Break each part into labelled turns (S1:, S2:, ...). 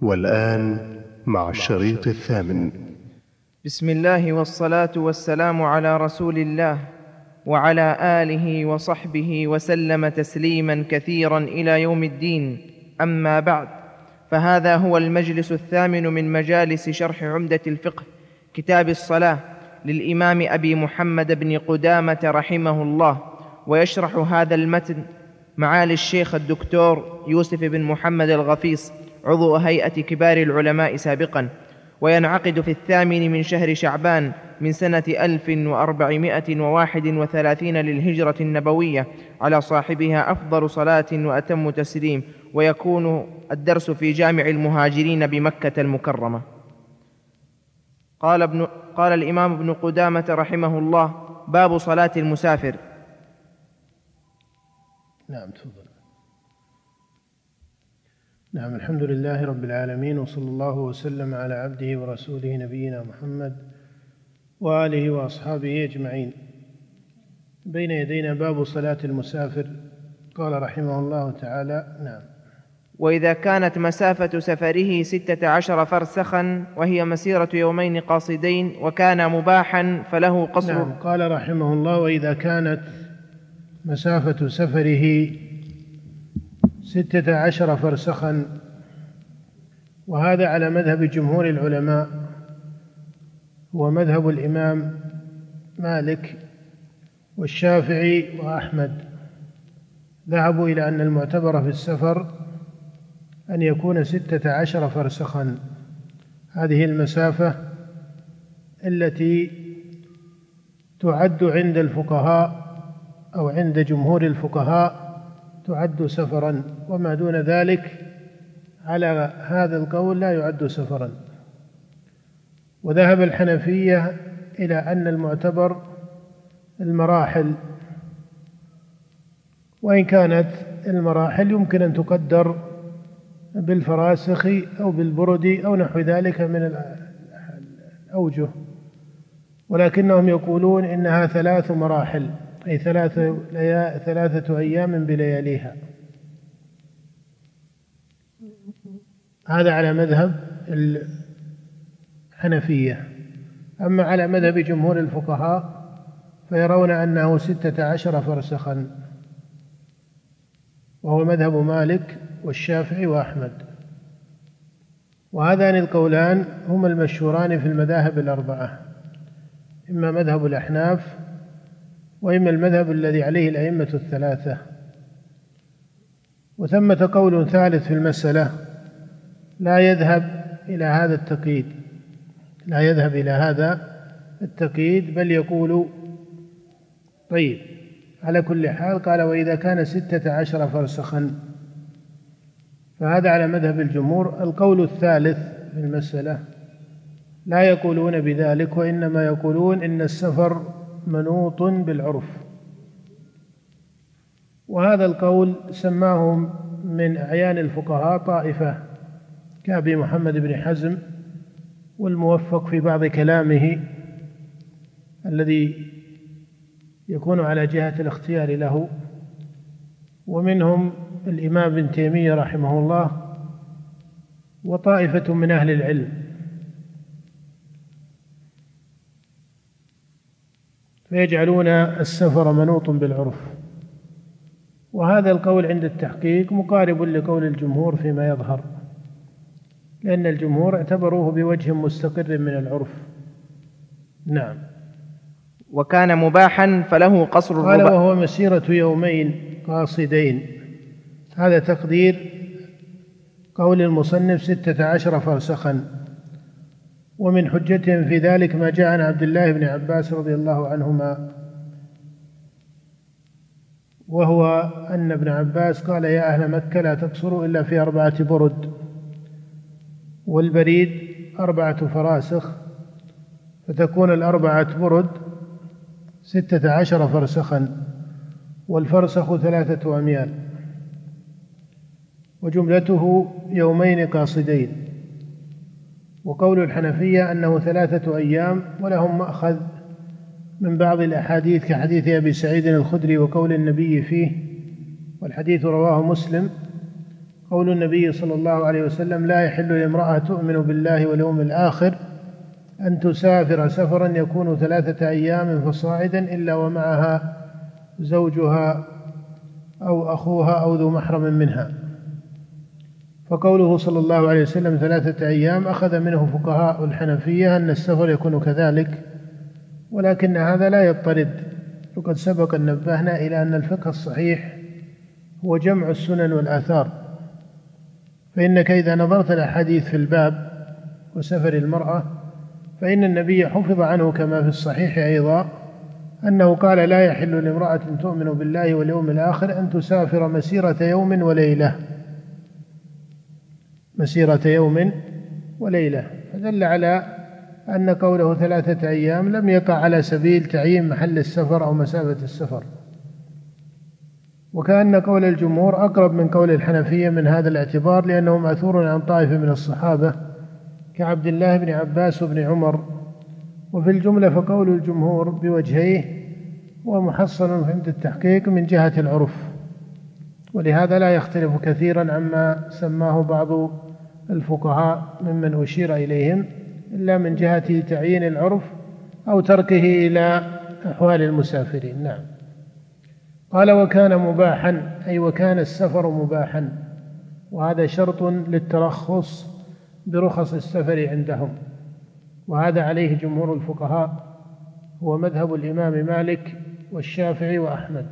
S1: والآن مع الشريط الثامن.
S2: بسم الله والصلاة والسلام على رسول الله وعلى آله وصحبه وسلم تسليما كثيرا إلى يوم الدين. أما بعد، فهذا هو المجلس الثامن من مجالس شرح عمدة الفقه كتاب الصلاة للإمام أبي محمد بن قدامة رحمه الله. ويشرح هذا المتن معالي الشيخ الدكتور يوسف بن محمد الغفيص، عضو هيئة كبار العلماء سابقا، وينعقد في 8 من شهر شعبان من سنة 1431 للهجرة النبوية، على صاحبها أفضل صلاة وأتم تسليم. ويكون الدرس في جامع المهاجرين بمكة المكرمة. قال الإمام ابن قدامة رحمه الله: باب صلاة المسافر.
S3: نعم، تفضل. نعم، الحمد لله رب العالمين، وصلى الله وسلم على عبده ورسوله نبينا محمد وآله وأصحابه أجمعين. بين يدينا باب صلاة المسافر. قال رحمه الله تعالى: نعم.
S2: وإذا كانت مسافة سفره 16 فرسخا وهي مسيرة يومين قاصدين وكان مباحا فله قصر.
S3: نعم، قال رحمه الله: وإذا كانت مسافة سفره 16 فرسخا، وهذا على مذهب جمهور العلماء، هو مذهب الإمام مالك والشافعي وأحمد. ذهبوا إلى أن المعتبر في السفر أن يكون 16 فرسخا. هذه المسافة التي تعد عند الفقهاء أو عند جمهور الفقهاء تعد سفرا، وما دون ذلك على هذا القول لا يعد سفرا. وذهب الحنفية إلى أن المعتبر المراحل، وإن كانت المراحل يمكن أن تقدر بالفراسخ أو بالبرد أو نحو ذلك من الأوجه، ولكنهم يقولون إنها 3 مراحل، أي 3 أيام بلياليها. هذا على مذهب الحنفية. أما على مذهب جمهور الفقهاء فيرون أنه 16 فرسخا، وهو مذهب مالك والشافعي وأحمد. وهذان القولان هما المشهوران في المذاهب الأربعة، إما مذهب الأحناف وإما المذهب الذي عليه الأئمة الثلاثة. وثمة قول ثالث في المسألة لا يذهب إلى هذا التقييد، بل يقول طيب على كل حال. قال: وإذا كان 16 فرسخا، فهذا على مذهب الجمهور. القول الثالث في المسألة لا يقولون بذلك، وإنما يقولون إن السفر منوط بالعرف. وهذا القول سماهم من أعيان الفقهاء طائفة كأبي محمد بن حزم، والموفق في بعض كلامه الذي يكون على جهة الاختيار له، ومنهم الإمام ابن تيمية رحمه الله، وطائفة من أهل العلم. فيجعلون السفر منوط بالعرف. وهذا القول عند التحقيق مقارب لقول الجمهور فيما يظهر، لأن الجمهور اعتبروه بوجه مستقر من العرف. نعم.
S2: وكان مباحا فله قصر
S3: قال: وهو مسيرة يومين قاصدين. هذا تقدير قول المصنف 16 فرسخا. ومن حجتهم في ذلك ما جاء عن عبد الله بن عباس رضي الله عنهما، وهو أن ابن عباس قال: يا أهل مكة لا تقصروا إلا في 4 برد، والبريد 4 فراسخ، فتكون 4 برد 16 فرسخا، والفرسخ 3 أميال، وجملته يومين قاصدين. وقول الحنفية أنه 3 أيام، ولهم مأخذ من بعض الأحاديث كحديث أبي سعيد الخدري وقول النبي فيه، والحديث رواه مسلم، قول النبي صلى الله عليه وسلم: لا يحل لامرأة تؤمن بالله واليوم الآخر أن تسافر سفرا يكون 3 أيام فصاعدا إلا ومعها زوجها أو أخوها أو ذو محرم منها. فقوله صلى الله عليه وسلم 3 أيام أخذ منه فقهاء الحنفية أن السفر يكون كذلك، ولكن هذا لا يضطرد، وقد سبق أن نبهنا إلى أن الفقه الصحيح هو جمع السنن والآثار، فإنك إذا نظرت الأحاديث في الباب وسفر المرأة فإن النبي حفظ عنه كما في الصحيح أيضا أنه قال: لا يحل لامرأة تؤمن بالله واليوم الآخر أن تسافر مسيرة يوم وليلة، مسيرة يوم وليلة، فدل على أن قوله 3 أيام لم يقع على سبيل تعيين محل السفر أو مسافة السفر. وكأن قول الجمهور أقرب من قول الحنفية من هذا الاعتبار، لأنه مأثور عن طائفة من الصحابة كعبد الله بن عباس وابن عمر. وفي الجملة فقول الجمهور بوجهيه ومحصل عند التحقيق من جهة العرف، ولهذا لا يختلف كثيرا عما سماه بعض الفقهاء ممن أشير إليهم، إلا من جهة تعيين العرف أو تركه إلى أحوال المسافرين. نعم. قال: وكان مباحا، أي وكان السفر مباحا، وهذا شرط للترخص برخص السفر عندهم، وهذا عليه جمهور الفقهاء، هو مذهب الإمام مالك والشافعي وأحمد.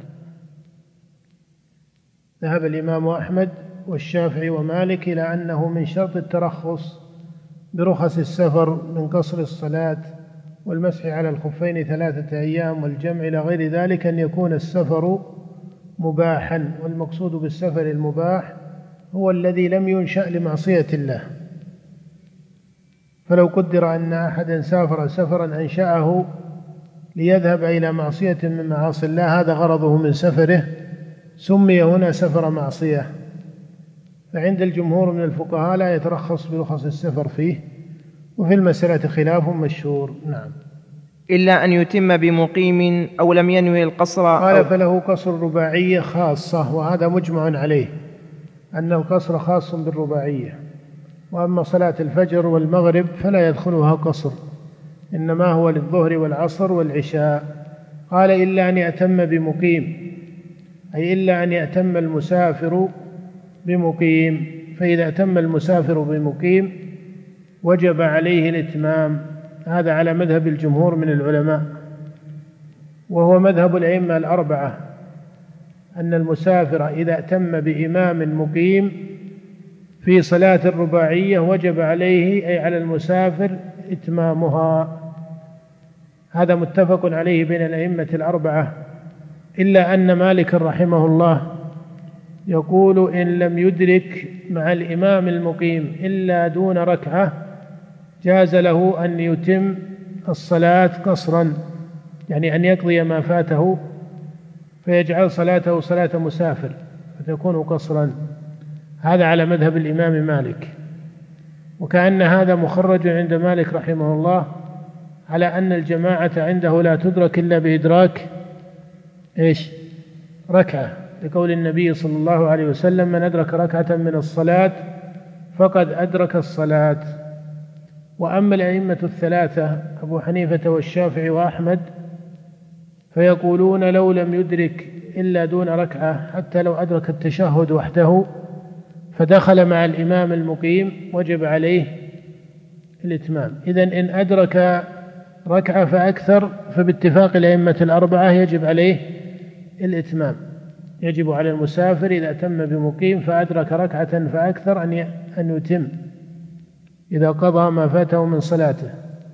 S3: ذهب الإمام أحمد والشافعي ومالك إلى أنه من شرط الترخص برخص السفر من قصر الصلاة والمسح على الخفين 3 أيام والجمع إلى غير ذلك أن يكون السفر مباحا، والمقصود بالسفر المباح هو الذي لم ينشأ لمعصية الله. فلو قدر أن أحدا سافر سفرا أنشأه ليذهب إلى معصية من معاصي الله، هذا غرضه من سفره، سمي هنا سفر معصية. فعند الجمهور من الفقهاء لا يترخص برخص السفر فيه، وفي المسألة خلاف مشهور. نعم.
S2: إلا أن يتم بمقيم أو لم ينوي القصر.
S3: قال: فله قصر رباعية خاصة، وهذا مجمع عليه أن القصر خاص بالرباعية. وأما صلاة الفجر والمغرب فلا يدخلها قصر، إنما هو للظهر والعصر والعشاء. قال: إلا أن يأتم بمقيم، أي إلا أن يأتم المسافر بمقيم، فإذا أتم المسافر بمقيم وجب عليه الإتمام. هذا على مذهب الجمهور من العلماء، وهو مذهب الأئمة الأربعة، أن المسافر إذا أتم بإمام مقيم في صلاة الرباعية وجب عليه، أي على المسافر، إتمامها. هذا متفق عليه بين الأئمة الأربعة، إلا أن مالك رحمه الله يقول: إن لم يدرك مع الإمام المقيم إلا دون ركعة جاز له أن يتم الصلاة قصرا، يعني أن يقضي ما فاته فيجعل صلاته صلاة مسافر فتكون قصرا. هذا على مذهب الإمام مالك. وكأن هذا مخرج عند مالك رحمه الله على أن الجماعة عنده لا تدرك إلا بإدراك ركعة، لقول النبي صلى الله عليه وسلم: من أدرك ركعة من الصلاة فقد أدرك الصلاة. وأما الأئمة الثلاثة أبو حنيفة والشافعي وأحمد فيقولون: لو لم يدرك إلا دون ركعة، حتى لو أدرك التشهد وحده فدخل مع الإمام المقيم وجب عليه الإتمام. إذن إن أدرك ركعة فأكثر فباتفاق الأئمة الأربعة يجب عليه الإتمام. يجب على المسافر إذا أتم بمقيم فأدرك ركعة فأكثر أن يتم إذا قضى ما فاته من صلاته.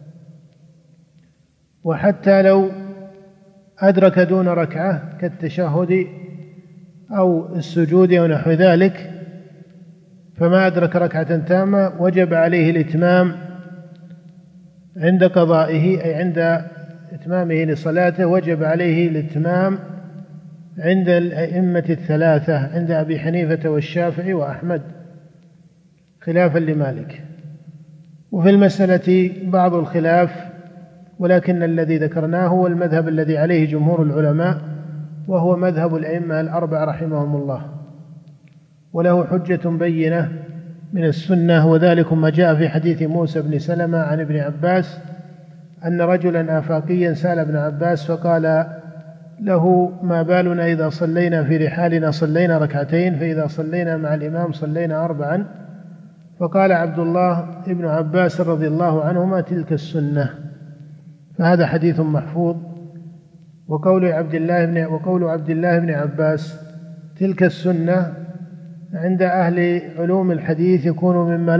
S3: وحتى لو أدرك دون ركعة كالتشهد أو السجود أو نحو ذلك، فما أدرك ركعة تامة وجب عليه الإتمام عند قضائه، أي عند إتمامه لصلاته وجب عليه الإتمام عند الأئمة الثلاثة، عند أبي حنيفة والشافعي وأحمد، خلافا لمالك. وفي المسألة بعض الخلاف، ولكن الذي ذكرناه هو المذهب الذي عليه جمهور العلماء، وهو مذهب الأئمة الأربعة رحمهم الله. وله حجة بينة من السنة، وذلك ما جاء في حديث موسى بن سلمة عن ابن عباس أن رجلا آفاقيا سأل ابن عباس فقال له: ما بالنا إذا صلينا في رحالنا صلينا ركعتين، فإذا صلينا مع الإمام صلينا 4؟ فقال عبد الله ابن عباس رضي الله عنهما: تلك السنة. فهذا حديث محفوظ. وقول عبد الله بن عباس تلك السنة عند أهل علوم الحديث يكون مما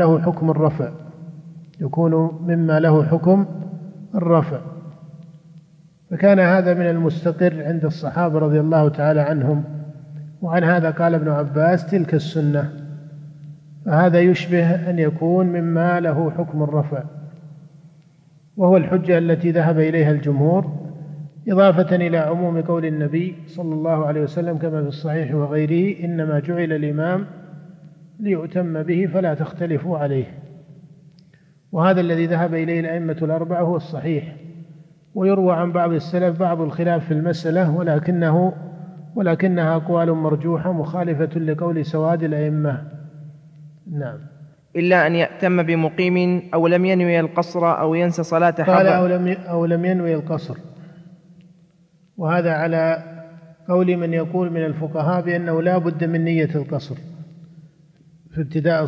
S3: له حكم الرفع، فكان هذا من المستقر عند الصحابة رضي الله تعالى عنهم، وعن هذا قال ابن عباس تلك السنة، فهذا يشبه أن يكون مما له حكم الرفع، وهو الحجة التي ذهب إليها الجمهور، إضافة إلى عموم قول النبي صلى الله عليه وسلم كما في الصحيح وغيره: إنما جعل الإمام ليؤتم به فلا تختلفوا عليه. وهذا الذي ذهب إليه الأئمة الأربعة هو الصحيح، ويروى عن بعض السلف بعض الخلاف في المسألة، ولكنها أقوال مرجوحة مخالفة لقول سواد الأئمة. نعم.
S2: إلا أن يأتم بمقيم أو لم ينوي القصر أو ينسى صلاة حضر.
S3: قال أو لم ينوي القصر، وهذا على قول من يقول من الفقهاء بأنه لا بد من نية القصر في ابتداء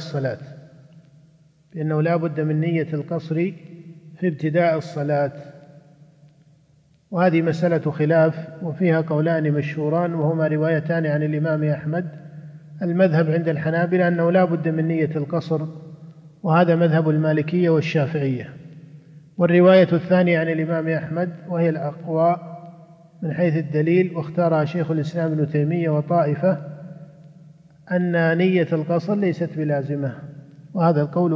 S3: الصلاة، وهذه مسألة خلاف، وفيها قولان مشهوران وهما روايتان عن الإمام أحمد. المذهب عند الحنابلة أنه لا بد من نية القصر، وهذا مذهب المالكية والشافعية. والرواية الثانية عن الإمام أحمد وهي الأقوى من حيث الدليل، واختارها شيخ الإسلام ابن تيمية وطائفة، أن نية القصر ليست بلازمة، وهذا القول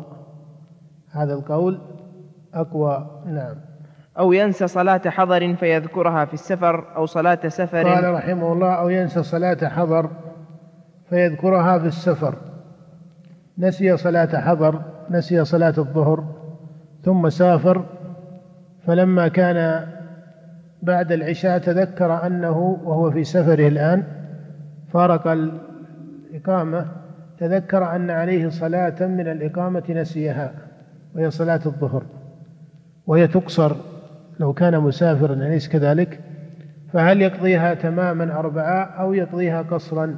S3: أقوى. نعم.
S2: أو ينسى صلاة حضر فيذكرها في السفر أو صلاة سفر.
S3: قال رحمه الله: أو ينسى صلاة حضر فيذكرها في السفر. نسي صلاة الظهر ثم سافر، فلما كان بعد العشاء تذكر أنه وهو في سفره الآن فارق الإقامة، تذكر أن عليه صلاة من الإقامة نسيها، وهي صلاة الظهر، وهي تقصر لو كان مسافرا، أليس كذلك؟ فهل يقضيها تماما 4 أو يقضيها قصرا؟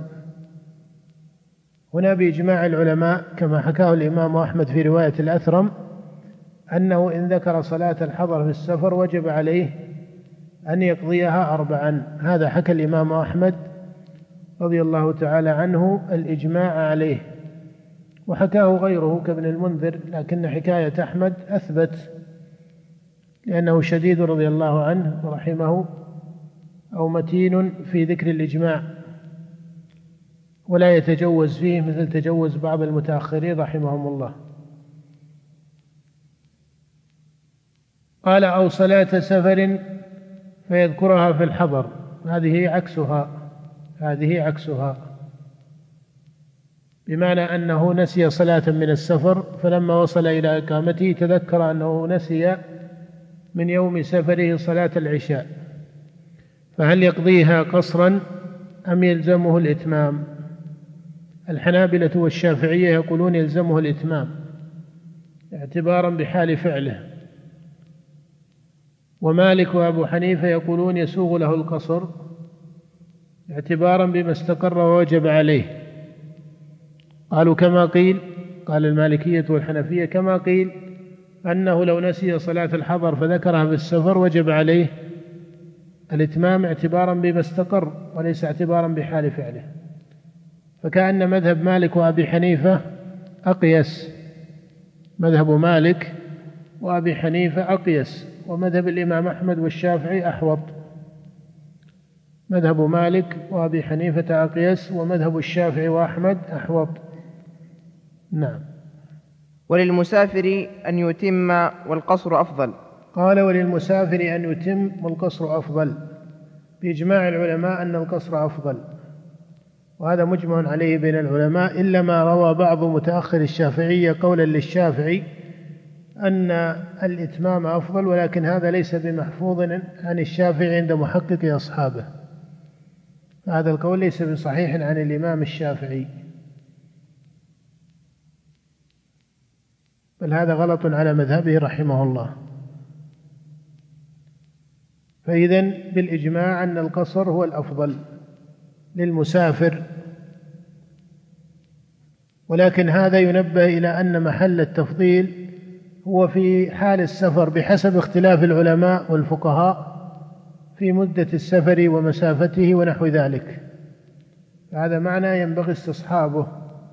S3: هنا بإجماع العلماء كما حكاه الإمام أحمد في رواية الأثرم أنه إن ذكر صلاة الحضر في السفر وجب عليه أن يقضيها 4. هذا حكى الإمام أحمد رضي الله تعالى عنه الإجماع عليه، وحكاه غيره كابن المنذر، لكن حكاية أحمد أثبت، لأنه شديد رضي الله عنه ورحمه، أو متين في ذكر الإجماع، ولا يتجوز فيه مثل تجوز بعض المتأخرين رحمهم الله. قال: أو صلاة سفر فيذكرها في الحضر. هذه عكسها، بمعنى أنه نسي صلاة من السفر، فلما وصل إلى إقامته تذكر أنه نسي من يوم سفره صلاة العشاء، فهل يقضيها قصرا أم يلزمه الإتمام؟ الحنابلة والشافعية يقولون يلزمه الإتمام اعتبارا بحال فعله، ومالك وأبو حنيفة يقولون يسوغ له القصر اعتبارا بما استقر ووجب عليه. قالوا كما قيل، قال المالكية والحنفية كما قيل أنه لو نسي صلاة الحضر فذكرها في السفر وجب عليه الإتمام اعتبارا بما استقر وليس اعتبارا بحال فعله. فكأن مذهب مالك وأبي حنيفة أقيس، مذهب مالك وأبي حنيفة أقيس، ومذهب الإمام أحمد والشافعي أحوط. مذهب مالك وأبي حنيفة أقيس، ومذهب الشافعي وأحمد أحوط. نعم.
S2: وللمسافر أن يتم والقصر أفضل.
S3: قال: وللمسافر أن يتم والقصر أفضل، بإجماع العلماء أن القصر أفضل، وهذا مجمع عليه بين العلماء، إلا ما روى بعض متأخر الشافعية قولا للشافعي أن الإتمام أفضل، ولكن هذا ليس بمحفوظ عن الشافعي عند محقق أصحابه، هذا القول ليس بصحيح عن الإمام الشافعي. بل هذا غلط على مذهبه رحمه الله. فإذن بالإجماع أن القصر هو الأفضل للمسافر، ولكن هذا ينبه إلى أن محل التفضيل هو في حال السفر بحسب اختلاف العلماء والفقهاء في مدة السفر ومسافته ونحو ذلك. هذا معنى ينبغي استصحابه،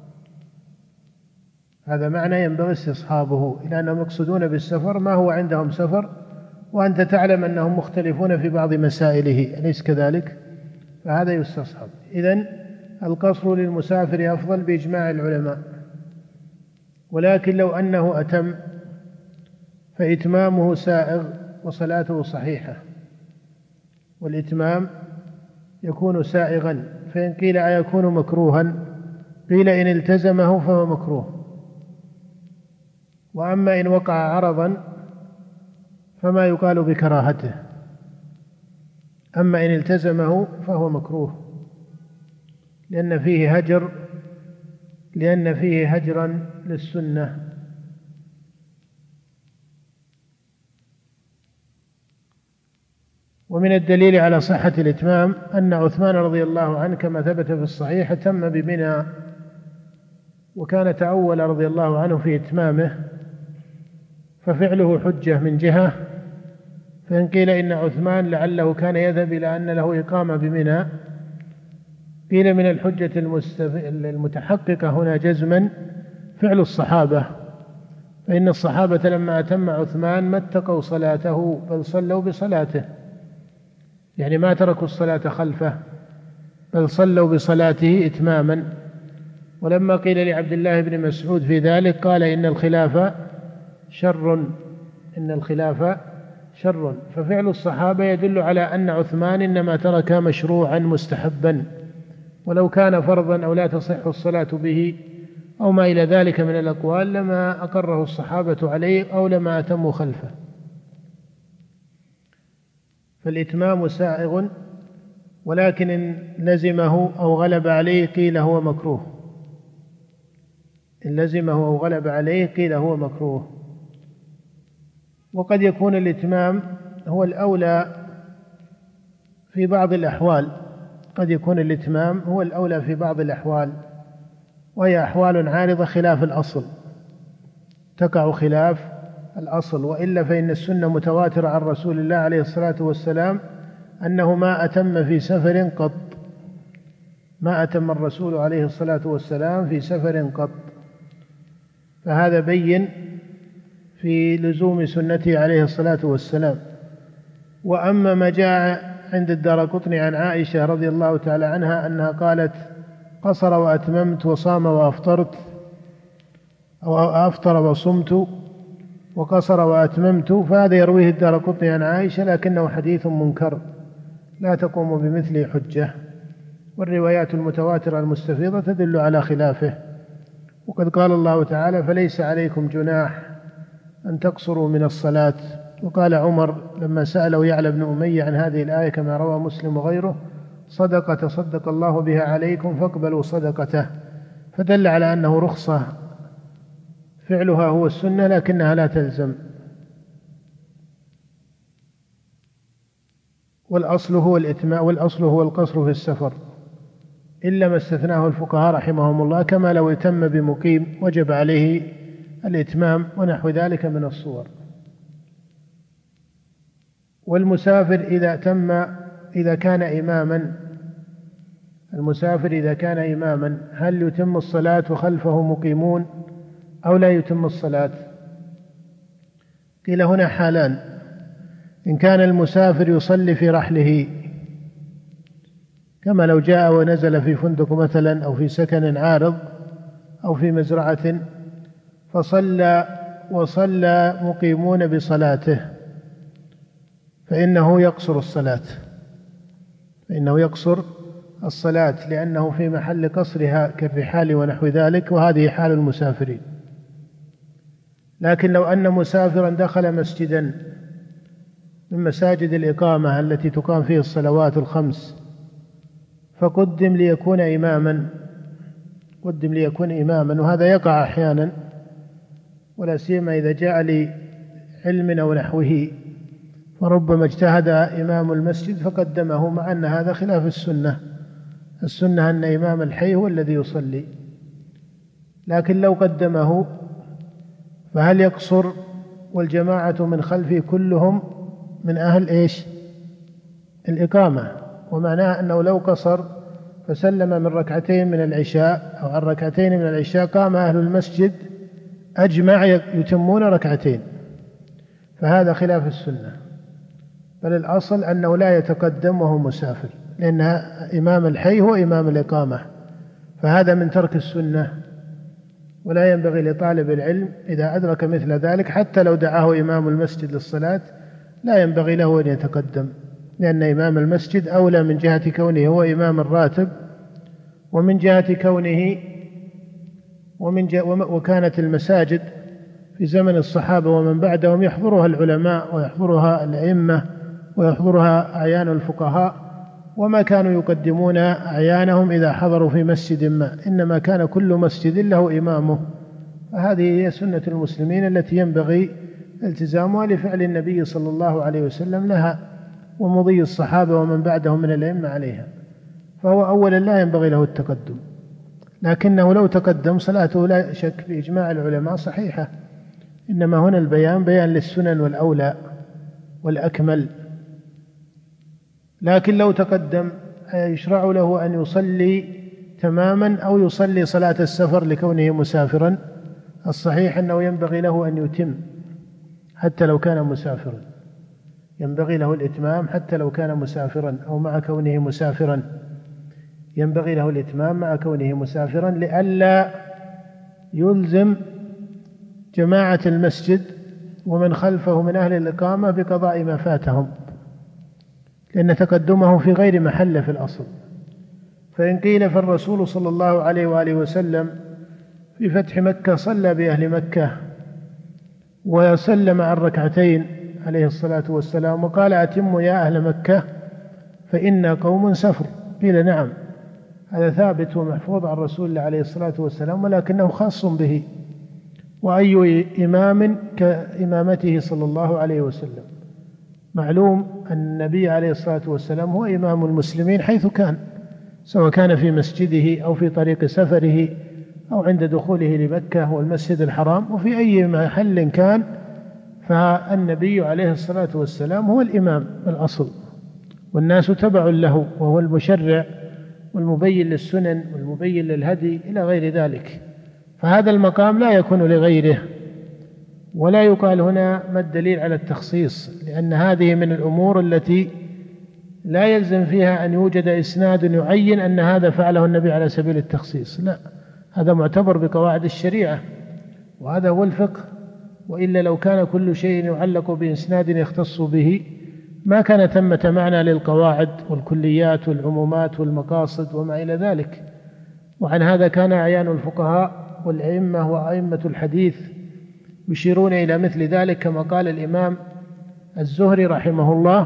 S3: إلى أنهم يقصدون بالسفر ما هو عندهم سفر، وأنت تعلم أنهم مختلفون في بعض مسائله، أليس كذلك؟ فهذا يستصحب. إذن القصر للمسافر أفضل بإجماع العلماء، ولكن لو أنه أتم فإتمامه سائغ وصلاته صحيحة، والإتمام يكون سائغا. فإن قيل أيكون مكروها؟ قيل إن التزمه فهو مكروه، وأما إن وقع عرضا فما يقال بكراهته، أما إن التزمه فهو مكروه، لأن فيه هجرا للسنة. ومن الدليل على صحة الإتمام أن عثمان رضي الله عنه كما ثبت في الصحيح تم بمنى، وكان تأول رضي الله عنه في إتمامه، ففعله حجة من جهة. فإن قيل إن عثمان لعله كان يذهب إلى أن له إقامة بمنى، قيل من الحجة المتحققة هنا جزما فعل الصحابة، فإن الصحابة لما أتم عثمان ما اتقوا صلاته بل صلوا بصلاته، يعني ما تركوا الصلاة خلفه بل صلوا بصلاته إتماما. ولما قيل لعبد الله بن مسعود في ذلك قال إن الخلاف شر. ففعل الصحابة يدل على أن عثمان إنما ترك مشروعا مستحبا، ولو كان فرضا أو لا تصح الصلاة به أو ما إلى ذلك من الأقوال لما أقره الصحابة عليه أو لما أتموا خلفه. فالإتمام سائغ، ولكن إن لزمه أو غلب عليه قيل هو مكروه. وقد يكون الإتمام هو الأولى في بعض الأحوال، وهي أحوال عارضة خلاف الأصل، تقع خلاف الأصل. وإلا فإن السنة متواترة عن رسول الله عليه الصلاة والسلام أنه ما أتم في سفر قط، ما أتم الرسول عليه الصلاة والسلام في سفر قط، فهذا بين في لزوم سنته عليه الصلاة والسلام. وأما ما جاء عند الدارقطني عن عائشة رضي الله تعالى عنها أنها قالت قصر وأتممت وصام وأفطرت، أو أفطر وصمت وقصر وأتممت، فهذا يرويه الدارقطني عن عائشة لكنه حديث منكر لا تقوم بمثله حجة، والروايات المتواترة المستفيضة تدل على خلافه. وقد قال الله تعالى فليس عليكم جناح أن تقصروا من الصلاة. وقال عمر لما سأله يعلى بن أمية عن هذه الآية كما روى مسلم وغيره صدقة تصدق الله بها عليكم فاقبلوا صدقته، فدل على أنه رخصة فعلها هو السنة لكنها لا تلزم. والأصل هو القصر في السفر، إلا ما استثناه الفقهاء رحمهم الله، كما لو اتم بمقيم وجب عليه الإتمام ونحو ذلك من الصور. والمسافر إذا كان إماما هل يتم الصلاة وخلفه مقيمون أو لا يتم الصلاة؟ قيل هنا حالان: إن كان المسافر يصلي في رحله كما لو جاء ونزل في فندق مثلا أو في سكن عارض أو في مزرعة وصلى مقيمون بصلاته، فإنه يقصر الصلاة لأنه في محل قصرها كالرحال ونحو ذلك، وهذه حال المسافرين. لكن لو أن مسافرا دخل مسجدا من مساجد الإقامة التي تقام فيه الصلوات الخمس فقدم ليكون إماما، وهذا يقع أحيانا، ولا سيما إذا جاء لعلم أو نحوه، فربما اجتهد إمام المسجد فقدمه، مع أن هذا خلاف السنة. السنة أن إمام الحي هو الذي يصلي، لكن لو قدمه فهل يقصر والجماعة من خلفه كلهم من أهل الإقامة؟ ومعناه أنه لو قصر فسلم من ركعتين من العشاء أو عن ركعتين من العشاء، قام أهل المسجد أجمع يتمون ركعتين، فهذا خلاف السنة. بل الأصل أنه لا يتقدم وهو مسافر، لأن إمام الحي هو إمام الإقامة، فهذا من ترك السنة. ولا ينبغي لطالب العلم إذا أدرك مثل ذلك حتى لو دعاه إمام المسجد للصلاة لا ينبغي له أن يتقدم، لأن إمام المسجد أولى من جهة كونه هو إمام الراتب، ومن جهة كونه وكانت المساجد في زمن الصحابة ومن بعدهم يحضرها العلماء ويحضرها الأئمة ويحضرها أعيان الفقهاء، وما كانوا يقدمون أعيانهم إذا حضروا في مسجد ما، إنما كان كل مسجد له إمامه. فهذه هي سنة المسلمين التي ينبغي التزامها لفعل النبي صلى الله عليه وسلم لها، ومضي الصحابة ومن بعدهم من الأئمة عليها. فهو أولا لا ينبغي له التقدم، لكنه لو تقدم صلاته لا شك بإجماع العلماء صحيحة، إنما هنا البيان بيان للسنن والأولى والأكمل. لكن لو تقدم يشرع له أن يصلي تماما أو يصلي صلاة السفر لكونه مسافرا؟ الصحيح أنه ينبغي له أن يتم حتى لو كان مسافرا، ينبغي له الإتمام حتى لو كان مسافرا أو مع كونه مسافرا، ينبغي له الإتمام مع كونه مسافرا، لئلا يلزم جماعة المسجد ومن خلفه من أهل الإقامة بقضاء ما فاتهم، لأن تقدمه في غير محله في الأصل. فإن قيل فالرسول صلى الله عليه وآله وسلم في فتح مكة صلى بأهل مكة وسلم عن ركعتين عليه الصلاة والسلام وقال أتموا يا أهل مكة فإنا قوم سفر، قيل نعم، هذا ثابت ومحفوظ عن رسول الله عليه الصلاة والسلام، ولكنه خاص به. وأي إمام كإمامته صلى الله عليه وسلم؟ معلوم أن النبي عليه الصلاة والسلام هو إمام المسلمين حيث كان، سواء كان في مسجده أو في طريق سفره أو عند دخوله لمكة والمسجد الحرام، وفي أي محل كان، فالنبي عليه الصلاة والسلام هو الإمام الأصل، والناس تبع له، وهو المشرع والمبين للسنن والمبين للهدي إلى غير ذلك. فهذا المقام لا يكون لغيره، ولا يقال هنا ما الدليل على التخصيص، لأن هذه من الأمور التي لا يلزم فيها أن يوجد إسناد يعين أن هذا فعله النبي على سبيل التخصيص، لا، هذا معتبر بقواعد الشريعة، وهذا هو الفقه. وإلا لو كان كل شيء يعلق بإسناد يختص به ما كان ثمة معنى للقواعد والكليات والعمومات والمقاصد وما إلى ذلك. وعن هذا كان أعيان الفقهاء والأئمة وأئمة الحديث يشيرون إلى مثل ذلك، كما قال الإمام الزهري رحمه الله،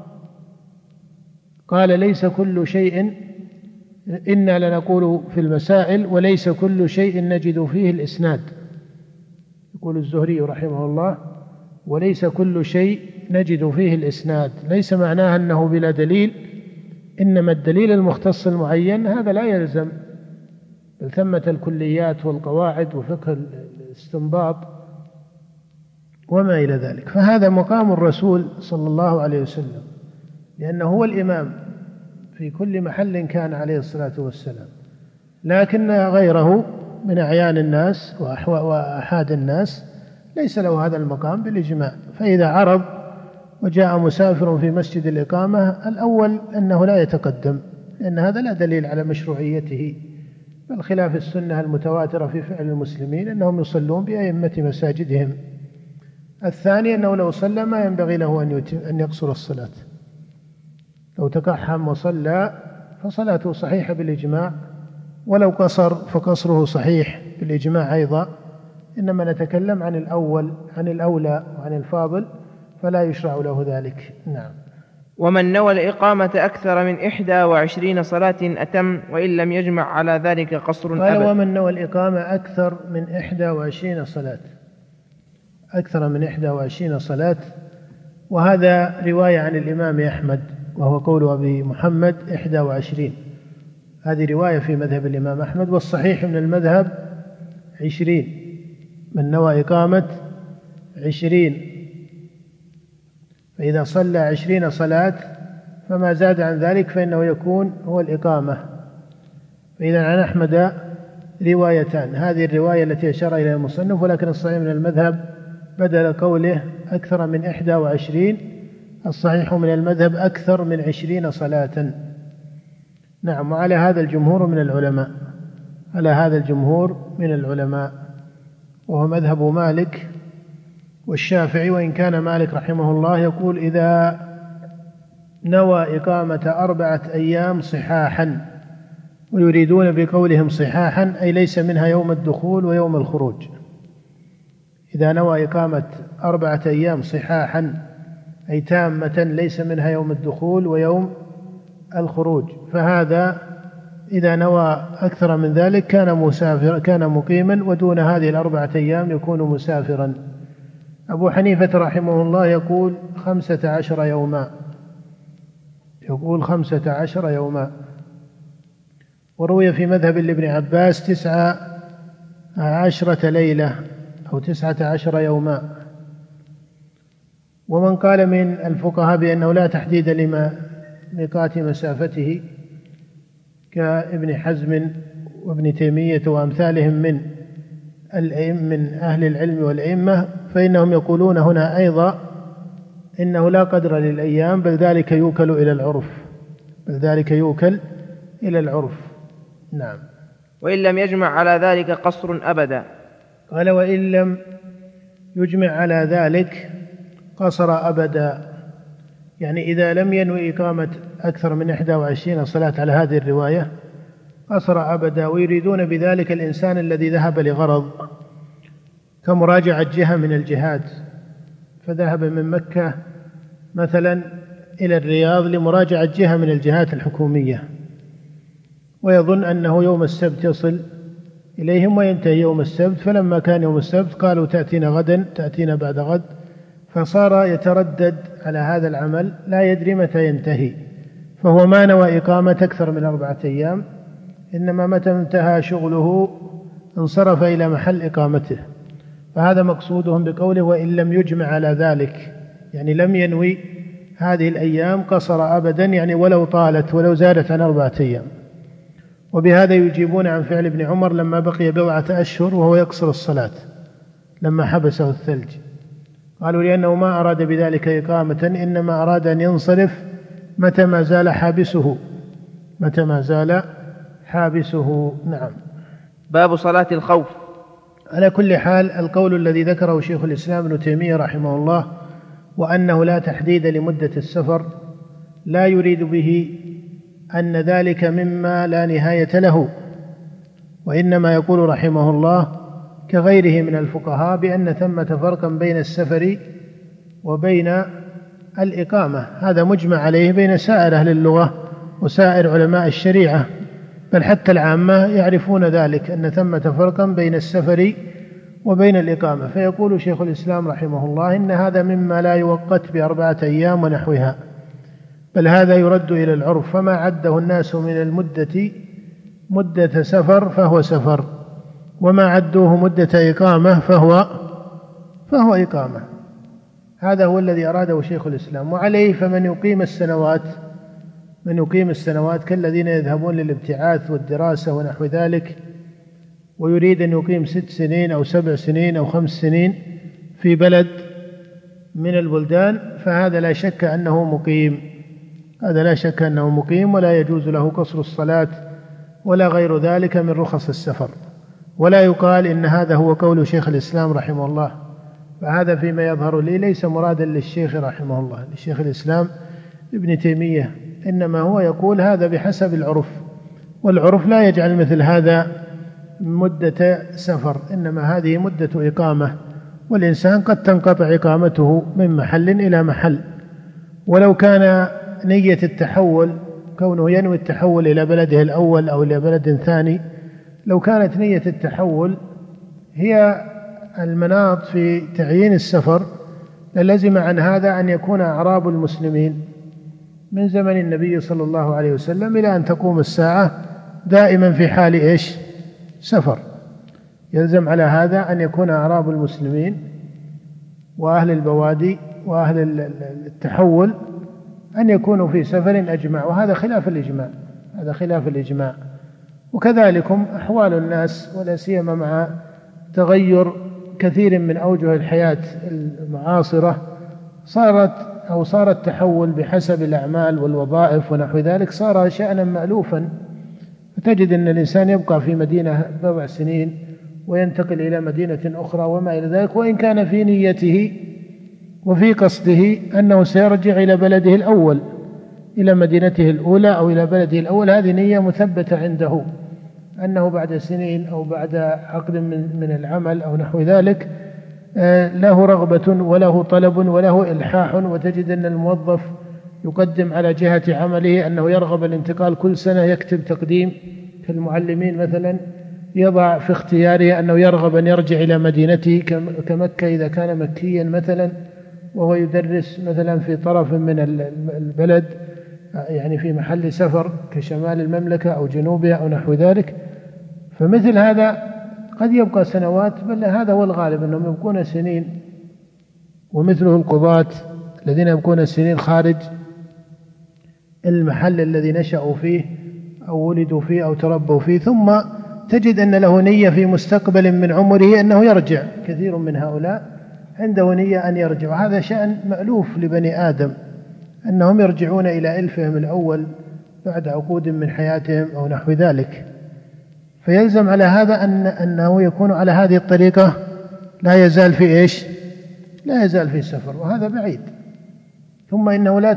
S3: قال ليس كل شيء إنا لنقول في المسائل وليس كل شيء نجد فيه الإسناد. يقول الزهري رحمه الله وليس كل شيء نجد فيه الإسناد، ليس معناه أنه بلا دليل، إنما الدليل المختص المعين هذا لا يلزم، بل ثمة الكليات والقواعد وفقه الاستنباط وما إلى ذلك. فهذا مقام الرسول صلى الله عليه وسلم، لأنه هو الإمام في كل محل كان عليه الصلاة والسلام، لكن غيره من أعيان الناس وأحاد الناس ليس له هذا المقام بالإجماع. فإذا عرض وجاء مسافر في مسجد الإقامة، الأول أنه لا يتقدم، لأن هذا لا دليل على مشروعيته، بل خلاف السنة المتواترة في فعل المسلمين أنهم يصلون بأئمة مساجدهم. الثاني أنه لو صلى ما ينبغي له أن يقصر الصلاة، لو تقحم وصلى فصلاته صحيحة بالإجماع، ولو قصر فقصره صحيح بالإجماع أيضا، إنما نتكلم عن الأول، عن الأولى وعن الفاضل، فلا يشرع له ذلك. نعم.
S2: ومن نوى الإقامة أكثر من 21 صلاة أتم، وإن لم يجمع على ذلك قصر أبد.
S3: قال ومن نوى الإقامة أكثر من 21 صلاة، أكثر من 21 صلاة، وهذا رواية عن الإمام أحمد وهو قول أبي محمد 21. هذه رواية في مذهب الإمام أحمد، والصحيح من المذهب 20، من نوى إقامة 20، فإذا صلى 20 صلاة فما زاد عن ذلك فإنه يكون هو الإقامة. فإذا عن أحمد روايتان، هذه الرواية التي أشار إليها المصنف، ولكن الصحيح من المذهب بدل قوله أكثر من 21 الصحيح من المذهب أكثر من 20 صلاة. نعم، وعلى هذا الجمهور من العلماء، على هذا الجمهور من العلماء، وهو مذهب مالك والشافعي، وإن كان مالك رحمه الله يقول إذا نوى إقامة 4 أيام صحاحا، ويريدون بقولهم صحاحا أي ليس منها يوم الدخول ويوم الخروج. إذا نوى إقامة 4 أيام صحاحا أي تامة ليس منها يوم الدخول ويوم الخروج، فهذا إذا نوى أكثر من ذلك كان مقيما، ودون هذه 4 أيام يكون مسافرا. أبو حنيفة رحمه الله يقول 15 يوما، يقول 15 يوما. وروي في مذهب لابن عباس 19 ليلة أو 19 يوما. ومن قال من الفقهاء بأنه لا تحديد لميقات مسافته كابن حزم وابن تيمية وأمثالهم من أهل العلم والأئمة، فإنهم يقولون هنا أيضا إنه لا قدر للأيام، بل ذلك يوكل إلى العرف، بل ذلك يوكل إلى العرف. نعم.
S2: وإن لم يجمع على ذلك قصر أبدا.
S3: قال وإن لم يجمع على ذلك قصر أبدا، يعني إذا لم ينوي إقامة أكثر من 21 صلاة على هذه الرواية قصر أبدا. ويريدون بذلك الإنسان الذي ذهب لغرض كمراجعة جهة من الجهات، فذهب من مكة مثلا إلى الرياض لمراجعة جهة من الجهات الحكومية، ويظن أنه يوم السبت يصل إليهم وينتهي يوم السبت، فلما كان يوم السبت قالوا تأتينا غدا، تأتينا بعد غد، فصار يتردد على هذا العمل لا يدري متى ينتهي، فهو ما نوى إقامة أكثر من 4 أيام، إنما متى انتهى شغله انصرف إلى محل إقامته. فهذا مقصودهم بقوله وإن لم يجمع على ذلك، يعني لم ينوي هذه الأيام قصر أبدا، يعني ولو طالت ولو زادت عن 4 أيام. وبهذا يجيبون عن فعل ابن عمر لما بقي 4 أشهر وهو يقصر الصلاة لما حبسه الثلج، قالوا لأنه ما أراد بذلك إقامة، إنما أراد أن ينصرف متى ما زال حابسه، متى ما زال حابسه. نعم.
S2: باب صلاة الخوف.
S3: على كل حال القول الذي ذكره شيخ الإسلام ابن تيمية رحمه الله وأنه لا تحديد لمدة السفر، لا يريد به أن ذلك مما لا نهاية له، وإنما يقول رحمه الله كغيره من الفقهاء بأن ثمة فرقا بين السفر وبين الإقامة، هذا مجمع عليه بين سائر أهل اللغة وسائر علماء الشريعة، بل حتى العامة يعرفون ذلك أن ثمة فرقا بين السفر وبين الإقامة. فيقول شيخ الإسلام رحمه الله إن هذا مما لا يوقت ب4 أيام ونحوها، بل هذا يرد إلى العرف، فما عده الناس من المدة مدة سفر فهو سفر، وما عدوه مدة إقامة فهو إقامة. هذا هو الذي أراده شيخ الإسلام. وعليه فمن يقيم السنوات كالذين يذهبون للابتعاث والدراسة ونحو ذلك، ويريد أن يقيم 6 سنين أو 7 سنين أو 5 سنين في بلد من البلدان، فهذا لا شك أنه مقيم، هذا لا شك أنه مقيم، ولا يجوز له قصر الصلاة ولا غير ذلك من رخص السفر. ولا يقال إن هذا هو قول شيخ الإسلام رحمه الله، فهذا فيما يظهر لي ليس مرادا للشيخ رحمه الله، للشيخ الإسلام ابن تيمية، إنما هو يقول هذا بحسب العرف، والعرف لا يجعل مثل هذا مدة سفر، إنما هذه مدة إقامة، والإنسان قد تنقطع إقامته من محل إلى محل. ولو كان نية التحول، كونه ينوي التحول إلى بلده الأول أو إلى بلد ثاني، لو كانت نية التحول هي المناط في تعيين السفر للزم عن هذا أن يكون أعراب المسلمين من زمن النبي صلى الله عليه وسلم إلى أن تقوم الساعة دائما في حال سفر. يلزم على هذا أن يكون أعراب المسلمين وأهل البوادي وأهل التحول أن يكونوا في سفر أجمع، وهذا خلاف الإجماع. وكذلك أحوال الناس ولا سيما مع تغير كثير من أوجه الحياة المعاصرة صار التحول بحسب الأعمال والوظائف ونحو ذلك صار شأنا مألوفا، فتجد أن الإنسان يبقى في مدينة 4 سنين وينتقل إلى مدينة أخرى وما إلى ذلك، وإن كان في نيته وفي قصده أنه سيرجع إلى بلده الأول، إلى مدينته الأولى أو إلى بلده الأول، هذه نية مثبتة عنده أنه بعد سنين أو بعد عقد من العمل أو نحو ذلك له رغبة وله طلب وله إلحاح. وتجد أن الموظف يقدم على جهة عمله أنه يرغب الانتقال كل سنة، يكتب تقديم كالمعلمين مثلا، يضع في اختياره أنه يرغب أن يرجع إلى مدينته كمكة إذا كان مكيا مثلا، وهو يدرس مثلا في طرف من البلد، يعني في محل سفر كشمال المملكة أو جنوبها أو نحو ذلك. فمثل هذا قد يبقى سنوات، بل هذا هو الغالب أنهم يبقون سنين، ومثله القضاة الذين يبقون سنين خارج المحل الذي نشأوا فيه أو ولدوا فيه أو تربوا فيه، ثم تجد أن له نية في مستقبل من عمره أنه يرجع. كثير من هؤلاء عنده نية أن يرجع، وهذا شأن مألوف لبني آدم أنهم يرجعون إلى إلفهم الأول بعد عقود من حياتهم أو نحو ذلك. فيلزم على هذا أنه يكون على هذه الطريقة لا يزال في لا يزال في سفر، وهذا بعيد. ثم إنه لا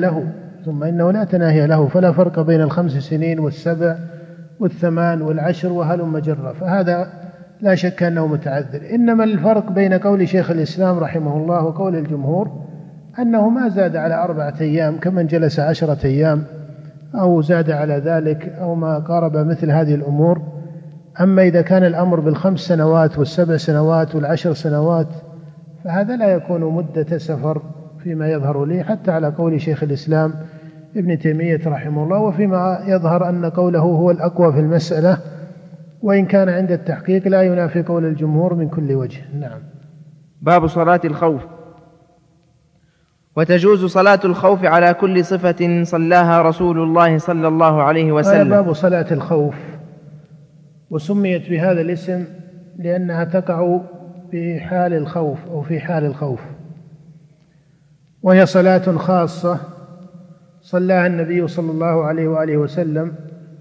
S3: تناهي له، فلا فرق بين 5 سنين و7 و8 و10 وهلم جرة، فهذا لا شك أنه متعذر. إنما الفرق بين قول شيخ الإسلام رحمه الله وقول الجمهور أنه ما زاد على 4 أيام كمن جلس 10 أيام، أو زاد على ذلك أو ما قارب مثل هذه الأمور. أما إذا كان الأمر بال5 سنوات وال7 سنوات وال10 سنوات فهذا لا يكون مدة سفر فيما يظهر لي، حتى على قول شيخ الإسلام ابن تيمية رحمه الله، وفيما يظهر أن قوله هو الأقوى في المسألة، وإن كان عند التحقيق لا ينافي قول الجمهور من كل وجه. نعم.
S2: باب صلاة الخوف. وتجوز صلاة الخوف على كل صفة صلاها رسول الله صلى الله عليه وسلم.
S3: باب صلاة الخوف، وسميت بهذا الاسم لأنها تقع في حال الخوف أو في حال الخوف، وهي صلاة خاصة صلاها النبي صلى الله عليه وآله وسلم،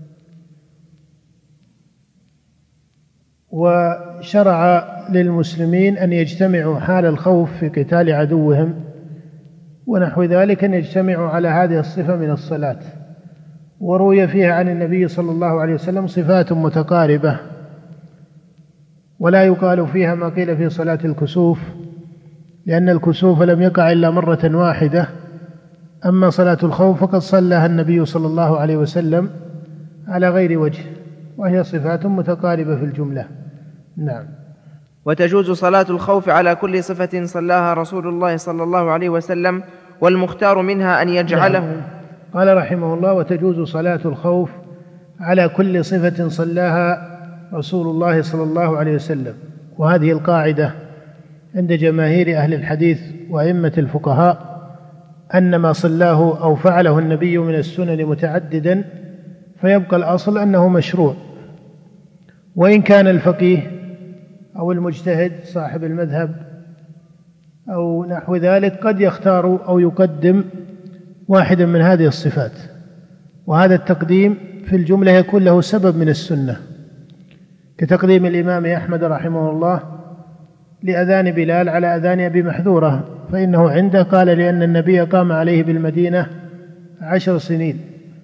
S3: وشرع للمسلمين أن يجتمعوا حال الخوف في قتال عدوهم ونحو ذلك، أن يجتمعوا على هذه الصفة من الصلاة. وروي فيها عن النبي صلى الله عليه وسلم صفات متقاربة، ولا يقال فيها ما قيل في صلاة الكسوف، لأن الكسوف لم يقع إلا مرة واحدة. أما صلاة الخوف فقد صلىها النبي صلى الله عليه وسلم على غير وجه، وهي صفات متقاربة في الجملة. نعم.
S2: وتجوز صلاة الخوف على كل صفة صلاها رسول الله صلى الله عليه وسلم، والمختار منها أن يجعله.
S3: نعم. قال رحمه الله: وتجوز صلاة الخوف على كل صفة صلاها رسول الله صلى الله عليه وسلم. وهذه القاعدة عند جماهير أهل الحديث وأئمة الفقهاء أن ما صلاه أو فعله النبي من السنن متعددا فيبقى الأصل أنه مشروع، وإن كان الفقيه أو المجتهد صاحب المذهب أو نحو ذلك قد يختار أو يقدم واحدا من هذه الصفات، وهذا التقديم في الجملة يكون له سبب من السنة، كتقديم الإمام أحمد رحمه الله لأذان بلال على أذان أبي محذورة، فإنه عنده قال لأن النبي قام عليه بالمدينة 10 سنين.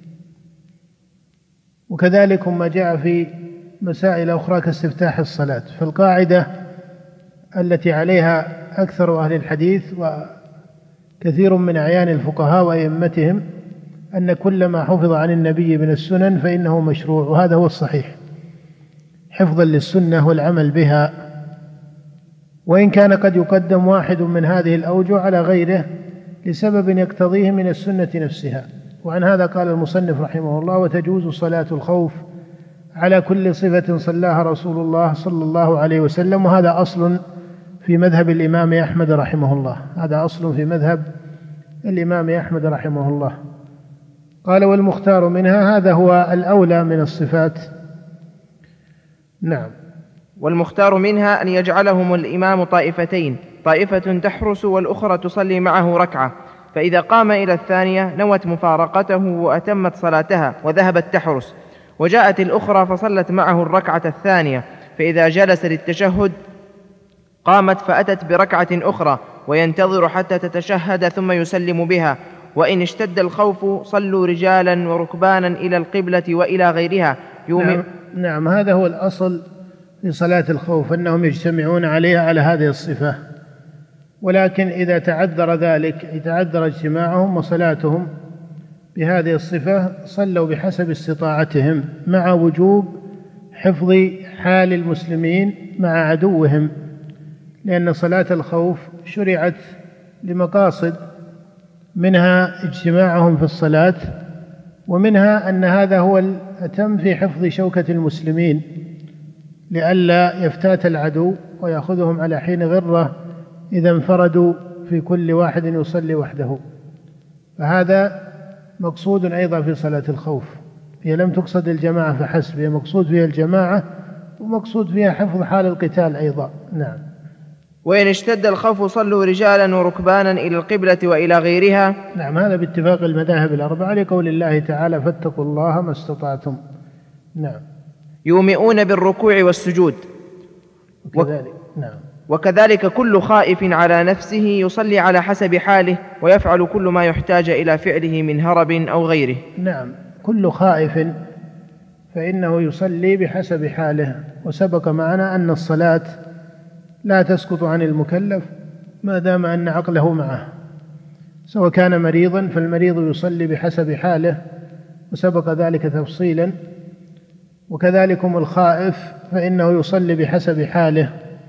S3: وكذلك ما جاء في مسائل أخرى كاستفتاح الصلاة. فالقاعدة التي عليها أكثر أهل الحديث وكثير من أعيان الفقهاء وأئمتهم أن كل ما حفظ عن النبي من السنن فإنه مشروع، وهذا هو الصحيح، حفظا للسنة والعمل بها. وإن كان قد يقدم واحد من هذه الأوجه على غيره لسبب يقتضيه من السنة نفسها. وعن هذا قال المصنف رحمه الله: وتجوز صلاة الخوف على كل صفة صلاها رسول الله صلى الله عليه وسلم. وهذا أصل في مذهب الإمام أحمد رحمه الله، هذا أصل في مذهب الإمام أحمد رحمه الله. قال: والمختار منها، هذا هو الأولى من الصفات. نعم.
S2: والمختار منها أن يجعلهم الإمام طائفتين، طائفة تحرس والأخرى تصلي معه ركعة، فإذا قام إلى الثانية نوت مفارقته وأتمت صلاتها وذهبت تحرس، وجاءت الأخرى فصلت معه الركعة الثانية، فإذا جلس للتشهد قامت فأتت بركعة أخرى وينتظر حتى تتشهد ثم يسلم بها. وإن اشتد الخوف صلوا رجالا وركبانا إلى القبلة وإلى غيرها.
S3: نعم، هذا هو الأصل في صلاة الخوف، أنهم يجتمعون عليها على هذه الصفة. ولكن إذا تعذر ذلك، يتعذر اجتماعهم وصلاتهم بهذه الصفة، صلوا بحسب استطاعتهم، مع وجوب حفظ حال المسلمين مع عدوهم، لأن صلاة الخوف شرعت لمقاصد، منها اجتماعهم في الصلاة، ومنها أن هذا هو الأتم في حفظ شوكة المسلمين لئلا يفتات العدو ويأخذهم على حين غرة إذا انفردوا في كل واحد يصلي وحده. فهذا مقصود أيضا في صلاة الخوف، هي لم تقصد الجماعة فحسب، هي مقصود فيها الجماعة ومقصود فيها حفظ حال القتال أيضا. نعم.
S2: وإن اشتد الخوف صلوا رجالا وركبانا إلى القبلة وإلى غيرها.
S3: نعم، هذا باتفاق المذاهب الأربعة لقول الله تعالى: فاتقوا الله ما استطعتم. نعم.
S2: يومئون بالركوع والسجود.
S3: وكذلك نعم.
S2: وكذلك كل خائف على نفسه يصلي على حسب حاله، ويفعل كل ما يحتاج إلى فعله من هرب أو غيره.
S3: نعم، كل خائف فإنه يصلي بحسب حاله. وسبق معنا أن الصلاة لا تسقط عن المكلف ما دام أن عقله معه، سواء كان مريضا فالمريض يصلي بحسب حاله، وسبق ذلك تفصيلا. وكذلكم الخائف فإنه يصلي بحسب حاله.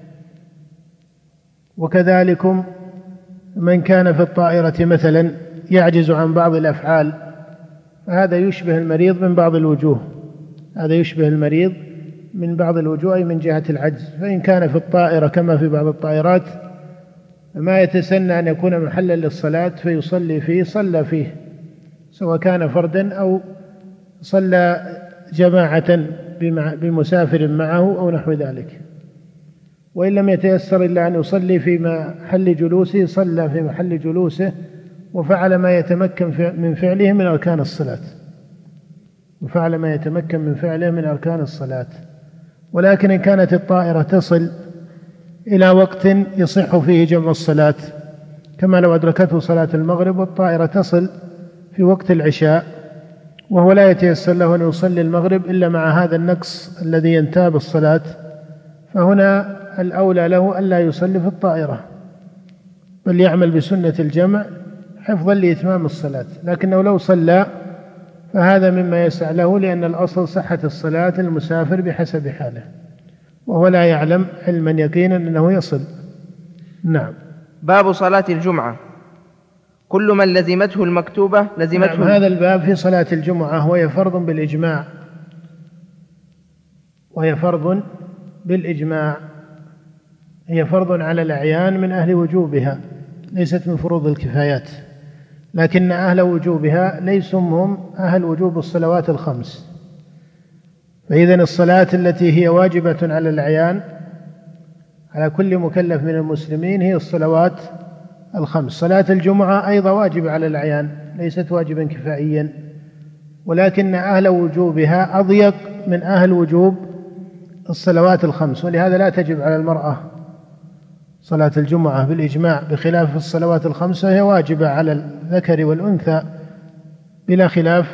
S3: وكذلكم من كان في الطائرة مثلا يعجز عن بعض الأفعال، فهذا يشبه المريض من بعض الوجوه، هذا يشبه المريض من بعض الوجوه من جهة العجز. فإن كان في الطائرة كما في بعض الطائرات ما يتسنى أن يكون محلا للصلاة فيصلي فيه، صلى فيه، سواء كان فردا أو صلى جماعة بمسافر معه أو نحو ذلك. وإن لم يتيسر إلا أن يصلي في محل جلوسه صلى في محل جلوسه، وفعل ما يتمكن من فعله من أركان الصلاة، وفعل ما يتمكن من فعله من أركان الصلاة. ولكن إن كانت الطائرة تصل إلى وقت يصح فيه جمع الصلاة، كما لو أدركته صلاة المغرب والطائرة تصل في وقت العشاء وهو لا يتيسر له أن يصلي المغرب إلا مع هذا النقص الذي ينتاب الصلاة، فهنا الأولى له ألا يصلي في الطائرة، بل يعمل بسنة الجمع حفظا لإتمام الصلاة. لكنه لو صلى فهذا مما يسعى له، لأن الأصل صحة الصلاة المسافر بحسب حاله، وهو لا يعلم علما يقينا أنه يصل. نعم.
S2: باب صلاة الجمعة. كل من لزمته المكتوبة لزمته.
S3: نعم، هذا الباب في صلاة الجمعة، وهي فرض بالإجماع، وهي فرض بالإجماع، هي فرض على الأعيان من أهل وجوبها، ليست من فروض الكفايات، لكن أهل وجوبها ليسوا هم أهل وجوب الصلوات الخمس. فإذن الصلاة التي هي واجبة على الأعيان على كل مكلف من المسلمين هي الصلوات الخمس. صلاة الجمعة أيضا واجب على الأعيان، ليست واجبا كفائيا، ولكن أهل وجوبها أضيق من أهل وجوب الصلوات الخمس، ولهذا لا تجب على المرأة صلاة الجمعة بالإجماع، بخلاف الصلوات الخمس هي واجبة على الذكر والأنثى بلا خلاف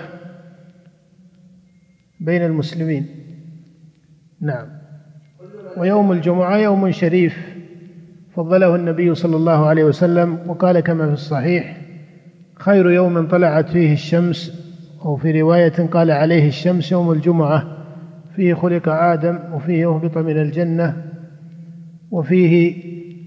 S3: بين المسلمين. نعم. ويوم الجمعة يوم شريف فضله النبي صلى الله عليه وسلم، وقال كما في الصحيح: خير يوم طلعت فيه الشمس، أو في رواية قال عليه الشمس يوم الجمعة، فيه خلق آدم، وفيه أهبط من الجنة، وفيه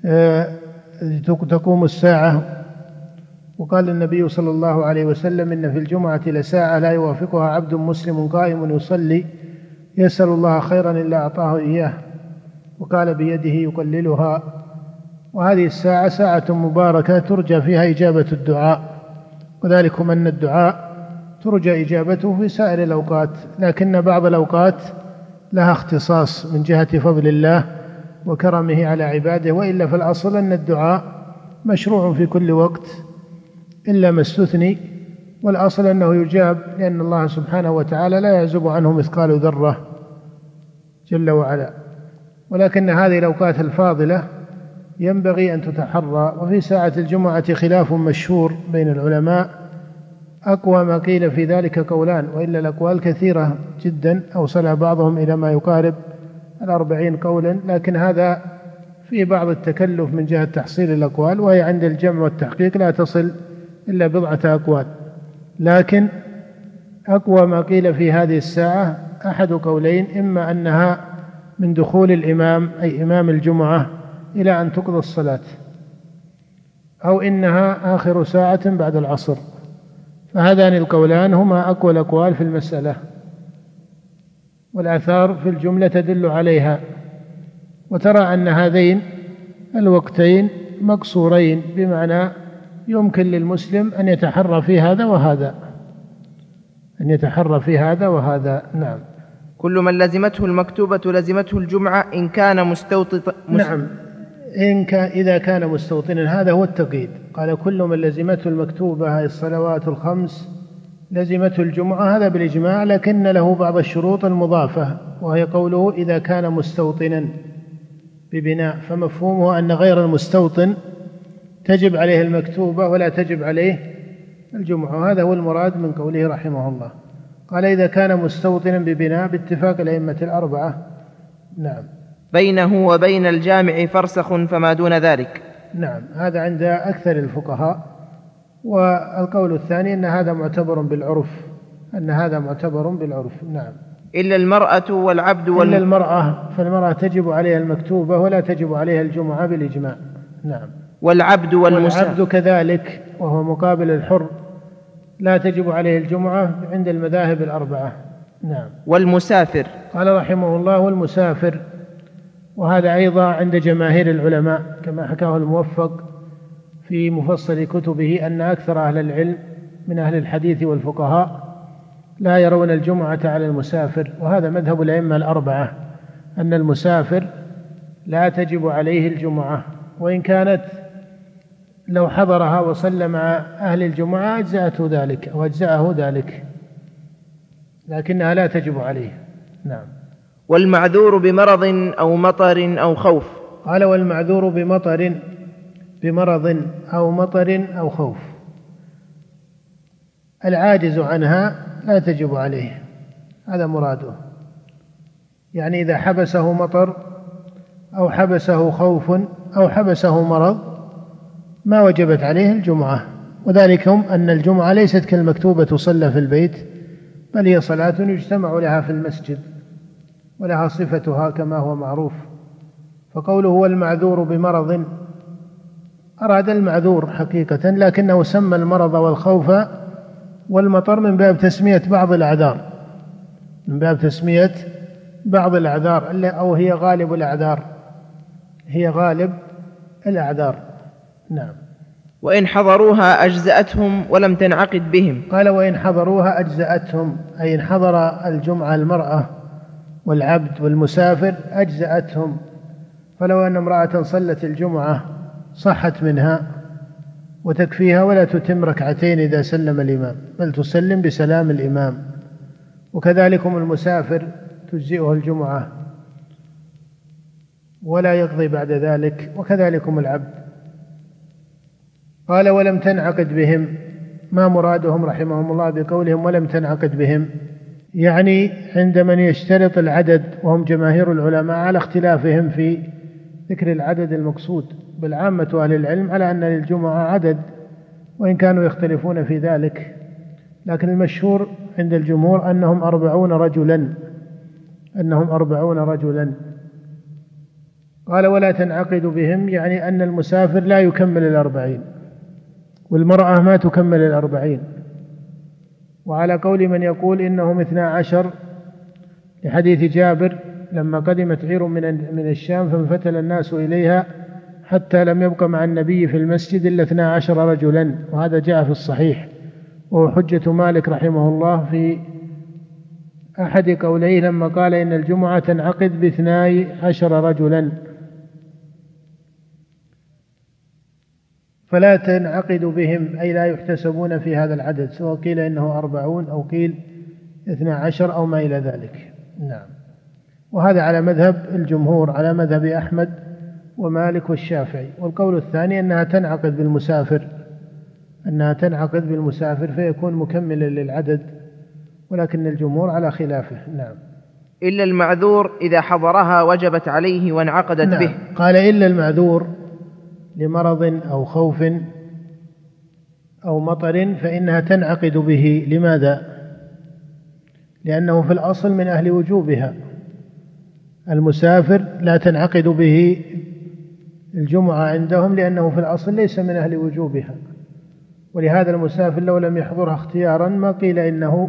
S3: تقوم الساعة. وقال النبي صلى الله عليه وسلم: إن في الجمعة لساعة لا يوافقها عبد مسلم قائم يصلي يسأل الله خيرا إلا أعطاه إياه، وقال بيده يقللها. وهذه الساعة ساعة مباركة ترجى فيها إجابة الدعاء، وذلكم أن الدعاء ترجى إجابته في سائر الأوقات، لكن بعض الأوقات لها اختصاص من جهة فضل الله وكرمه على عباده، وإلا في الأصل أن الدعاء مشروع في كل وقت إلا ما استثني، والأصل أنه يجاب، لأن الله سبحانه وتعالى لا يعزب عنه مثقال ذرة جل وعلا. ولكن هذه الأوقات الفاضلة ينبغي أن تتحرى. وفي ساعة الجمعة خلاف مشهور بين العلماء، أقوى ما قيل في ذلك قولان، وإلا الأقوال كثيرة جدا، أوصلها بعضهم إلى ما يقارب 40 قولا، لكن هذا في بعض التكلف من جهة تحصيل الأقوال، وهي عند الجمع والتحقيق لا تصل إلا بضعة أقوال. لكن أقوى ما قيل في هذه الساعة أحد قولين: إما أنها من دخول الإمام أي إمام الجمعة إلى أن تقضى الصلاة، أو إنها آخر ساعة بعد العصر. فهذان القولان هما أقوى الأقوال في المسألة، والآثار في الجملة تدل عليها. وترى أن هذين الوقتين مقصورين، بمعنى يمكن للمسلم أن يتحرى في هذا وهذا، أن يتحرى في هذا وهذا. نعم.
S2: كل من لزمته المكتوبة لزمته الجمعة إن كان
S3: نعم، إذا كان مستوطنا، هذا هو التقييد. قال: كل من لزمته المكتوبة، هذه الصلوات الخمس، لزمته الجمعة، هذا بالإجماع، لكن له بعض الشروط المضافة، وهي قوله: إذا كان مستوطنا ببناء، فمفهومه أن غير المستوطن تجب عليه المكتوبة ولا تجب عليه الجمعة، هذا هو المراد من قوله رحمه الله. قال: إذا كان مستوطنا ببناء، باتفاق الأئمة الأربعة. نعم.
S2: بينه وبين الجامع فرسخ فما دون ذلك.
S3: نعم، هذا عند أكثر الفقهاء. والقول الثاني أن هذا معتبر بالعرف، أن هذا معتبر بالعرف. نعم.
S2: إلا المرأة والعبد
S3: إلا المرأة، فالمرأة تجب عليها المكتوبة ولا تجب عليها الجمعة بالإجماع. نعم.
S2: والعبد
S3: والعبد كذلك، وهو مقابل الحر، لا تجب عليه الجمعة عند المذاهب الأربعة. نعم.
S2: والمسافر،
S3: قال رحمه الله: والمسافر، وهذا أيضا عند جماهير العلماء، كما حكاه الموفق في مفصل كتبه، أن أكثر أهل العلم من أهل الحديث والفقهاء لا يرون الجمعة على المسافر، وهذا مذهب الأئمة الأربعة، أن المسافر لا تجب عليه الجمعة، وإن كانت لو حضرها وصلى مع أهل الجمعة أجزأته ذلك أو أجزأه ذلك، لكنها لا تجب عليه. نعم.
S2: والمعذور بمرض أو مطر أو خوف.
S3: قال: والمعذور بمرض أو مطر أو خوف، العاجز عنها لا تجب عليه، هذا مراده. يعني إذا حبسه مطر أو حبسه خوف أو حبسه مرض ما وجبت عليه الجمعة، وذلكم أن الجمعة ليست كالمكتوبة تصلى في البيت، بل هي صلاة يجتمع لها في المسجد ولها صفتها كما هو معروف. فقوله هو المعذور بمرض، أراد المعذور حقيقة، لكنه سمى المرض والخوف والمطر من باب تسمية بعض الأعذار، من باب تسمية بعض الأعذار، أو هي غالب الأعذار، هي غالب الأعذار. نعم.
S2: وإن حضروها أجزأتهم ولم تنعقد بهم.
S3: قال: وإن حضروها أجزأتهم، أي إن حضر الجمعة المرأة والعبد والمسافر أجزأتهم. فلو أن امرأة صلت الجمعة صحت منها وتكفيها، ولا تتم ركعتين إذا سلم الإمام، بل تسلم بسلام الإمام. وكذلكم المسافر تجزئه الجمعة ولا يقضي بعد ذلك، وكذلكم العبد. قال: ولم تنعقد بهم، ما مرادهم رحمهم الله بقولهم ولم تنعقد بهم؟ يعني عند من يشترط العدد، وهم جماهير العلماء على اختلافهم في ذكر العدد المقصود، بل عامة أهل العلم على أن للجمعة عدد، وإن كانوا يختلفون في ذلك، لكن المشهور عند الجمهور أنهم 40 رجلا، قال ولا تنعقد بهم، يعني أن المسافر لا يكمل 40 والمرأة ما تكمل 40. وعلى قول من يقول إنهم 12 لحديث جابر لما قدمت عير من الشام فانفتل الناس إليها حتى لم يبق مع النبي في المسجد إلا 12 رجلا، وهذا جاء في الصحيح، وهو حجة مالك رحمه الله في أحد قوليه لما قال إن الجمعة تنعقد ب12 رجلا. فلا تنعقد بهم أي لا يحتسبون في هذا العدد، سواء قيل إنه 40 أو قيل 12 أو ما إلى ذلك. نعم. وهذا على مذهب الجمهور، على مذهب أحمد ومالك والشافعي. والقول الثاني أنها تنعقد بالمسافر فيكون مكملا للعدد، ولكن الجمهور على خلافه. نعم.
S2: إلا المعذور إذا حضرها وجبت عليه وانعقدت
S3: نعم.
S2: به.
S3: قال إلا المعذور لمرض أو خوف أو مطر فإنها تنعقد به. لماذا؟ لأنه في الأصل من أهل وجوبها. المسافر لا تنعقد به الجمعة عندهم لأنه في الأصل ليس من أهل وجوبها، ولهذا المسافر لو لم يحضرها اختيارا ما قيل إنه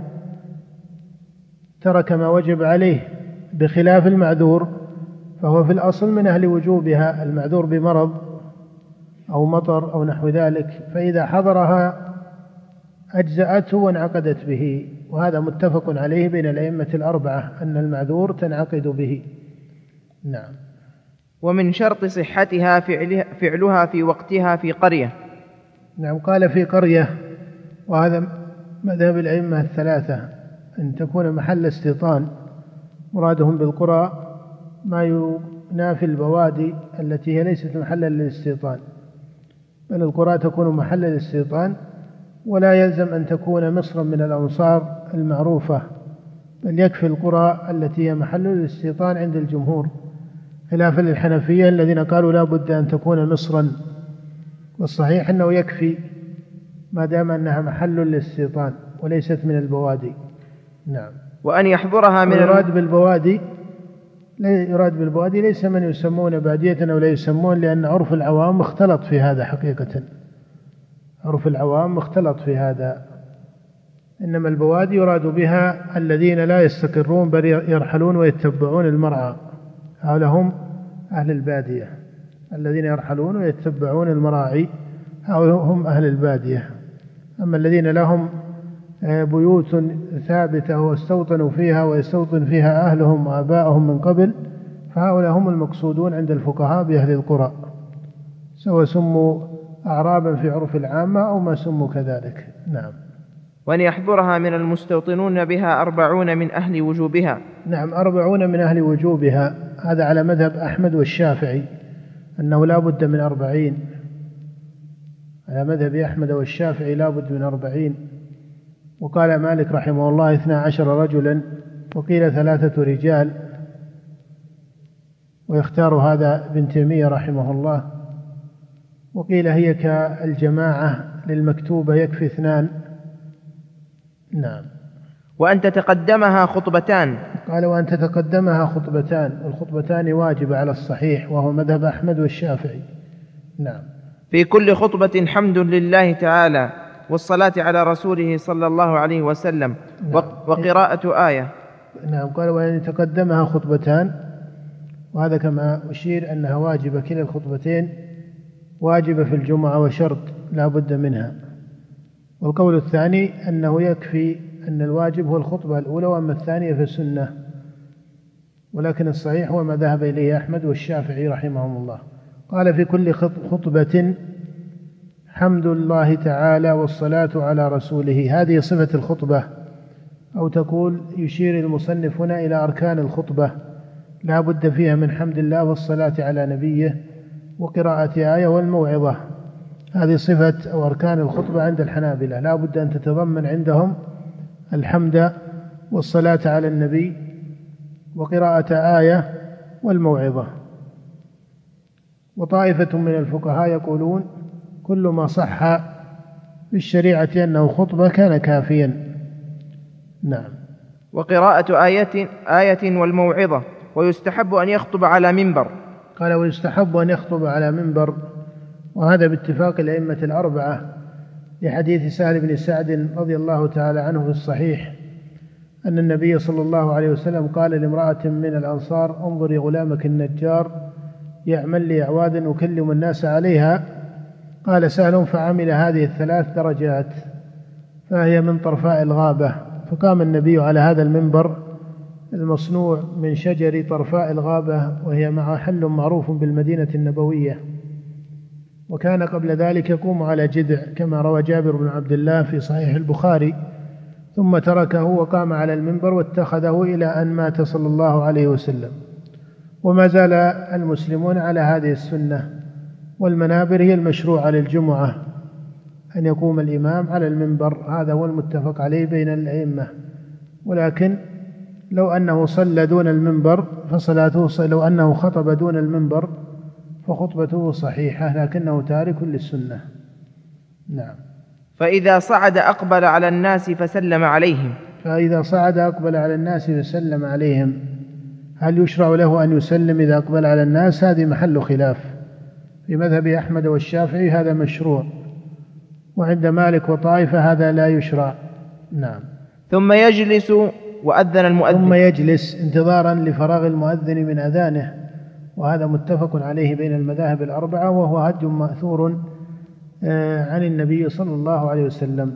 S3: ترك ما وجب عليه، بخلاف المعذور فهو في الأصل من أهل وجوبها، المعذور بمرض أو مطر أو نحو ذلك، فإذا حضرها أجزأته وانعقدت به. وهذا متفق عليه بين الأئمة الأربعة أن المعذور تنعقد به. نعم.
S2: ومن شرط صحتها فعلها في وقتها في قرية.
S3: نعم. قال في قرية، وهذا مذهب الأئمة الثلاثة، أن تكون محل استيطان. مرادهم بالقرى ما ينافي البوادي التي هي ليست محلا للاستيطان، بل القرى تكون محل الاستيطان، ولا يلزم أن تكون مصرا من الأمصار المعروفة، بل يكفي القرى التي هي محل الاستيطان عند الجمهور، خلافا للحنفية الذين قالوا لا بد أن تكون مصرا، والصحيح أنه يكفي ما دام أنها محل للاستيطان وليست من البوادي. نعم.
S2: وأن يحضرها من
S3: يراد بالبوادي ليس من يسمون بادية أو لا يسمون، لأن عرف العوام مختلط في هذا حقيقة، عرف العوام مختلط في هذا. إنما البوادي يراد بها الذين لا يستقرون بل يرحلون ويتبعون المرعى، هؤلاء هم أهل البادية، الذين يرحلون ويتبعون المراعي هؤلاء هم أهل البادية. أما الذين لهم بيوت ثابتة واستوطنوا فيها ويستوطن فيها أهلهم وآباءهم من قبل، فهؤلاء هم المقصودون عند الفقهاء بأهل القرى، سواء سموا أعرابا في عرف العامة أو ما سموا كذلك. نعم.
S2: وأن يحضرها من المستوطنون بها 40 من أهل وجوبها.
S3: نعم. 40 من أهل وجوبها، هذا على مذهب أحمد والشافعي أنه لا بد من 40. على مذهب أحمد والشافعي لا بد من 40. وقال مالك رحمه الله 12 رجلا، وقيل 3 رجال، ويختار هذا ابن تيمية رحمه الله. وقيل هي كالجماعة للمكتوبة يكفي 2. نعم.
S2: وأن تتقدمها خطبتان.
S3: قال وأن تتقدمها خطبتان، والخطبتان واجبة على الصحيح وهو مذهب أحمد والشافعي. نعم.
S2: في كل خطبة حمد لله تعالى والصلاة على رسوله صلى الله عليه وسلم. نعم. وقراءة آية.
S3: نعم. قال وأن تقدمها خطبتان، وهذا كما أشير أنها واجبة، كلا الخطبتين واجبة في الجمعة وشرط لا بد منها. والقول الثاني أنه يكفي أن الواجب هو الخطبة الأولى، وأما الثانية فالسنة، ولكن الصحيح هو ما ذهب إليه أحمد والشافعي رحمهم الله. قال في كل خطبة حمد الله تعالى والصلاة على رسوله. هذه صفة الخطبة، أو تقول يشير المصنف هنا إلى أركان الخطبة، لا بد فيها من حمد الله والصلاة على نبيه وقراءة آية والموعظة. هذه صفة أو أركان الخطبة عند الحنابلة، لا بد أن تتضمن عندهم الحمد والصلاة على النبي وقراءة آية والموعظة. وطائفة من الفقهاء يقولون كل ما صح في الشريعة أنه خطبة كان كافيا. نعم.
S2: وقراءة آية والموعظة، ويستحب أن يخطب على منبر.
S3: قال ويستحب أن يخطب على منبر، وهذا باتفاق الأئمة الأربعة لحديث سهل بن سعد رضي الله تعالى عنه في الصحيح أن النبي صلى الله عليه وسلم قال لامرأة من الأنصار انظري غلامك النجار يعمل لي أعوادا أكلم الناس عليها. قال سهل فعمل هذه الثلاث درجات فهي من طرفاء الغابة، فقام النبي على هذا المنبر المصنوع من شجر طرفاء الغابة، وهي محل معروف بالمدينة النبوية، وكان قبل ذلك يقوم على جذع كما روى جابر بن عبد الله في صحيح البخاري، ثم تركه وقام على المنبر واتخذه إلى أن مات صلى الله عليه وسلم. وما زال المسلمون على هذه السنة، والمنابر هي المشروعة للجمعة أن يقوم الإمام على المنبر، هذا هو المتفق عليه بين الأئمة. ولكن لو أنه صلى دون المنبر فصلاته، لو أنه خطب دون المنبر فخطبته صحيحة، لكنه تارك للسنة. نعم.
S2: فإذا صعد أقبل على الناس فسلم عليهم.
S3: فإذا صعد أقبل على الناس فسلم عليهم، هل يشرع له أن يسلم إذا أقبل على الناس؟ هذه محل خلاف. في مذهب أحمد والشافعي هذا مشروع، وعند مالك وطائفة هذا لا يشرع. نعم.
S2: ثم يجلس وأذن المؤذن.
S3: ثم يجلس انتظارا لفراغ المؤذن من أذانه، وهذا متفق عليه بين المذاهب الأربعة، وهو هدي مأثور عن النبي صلى الله عليه وسلم.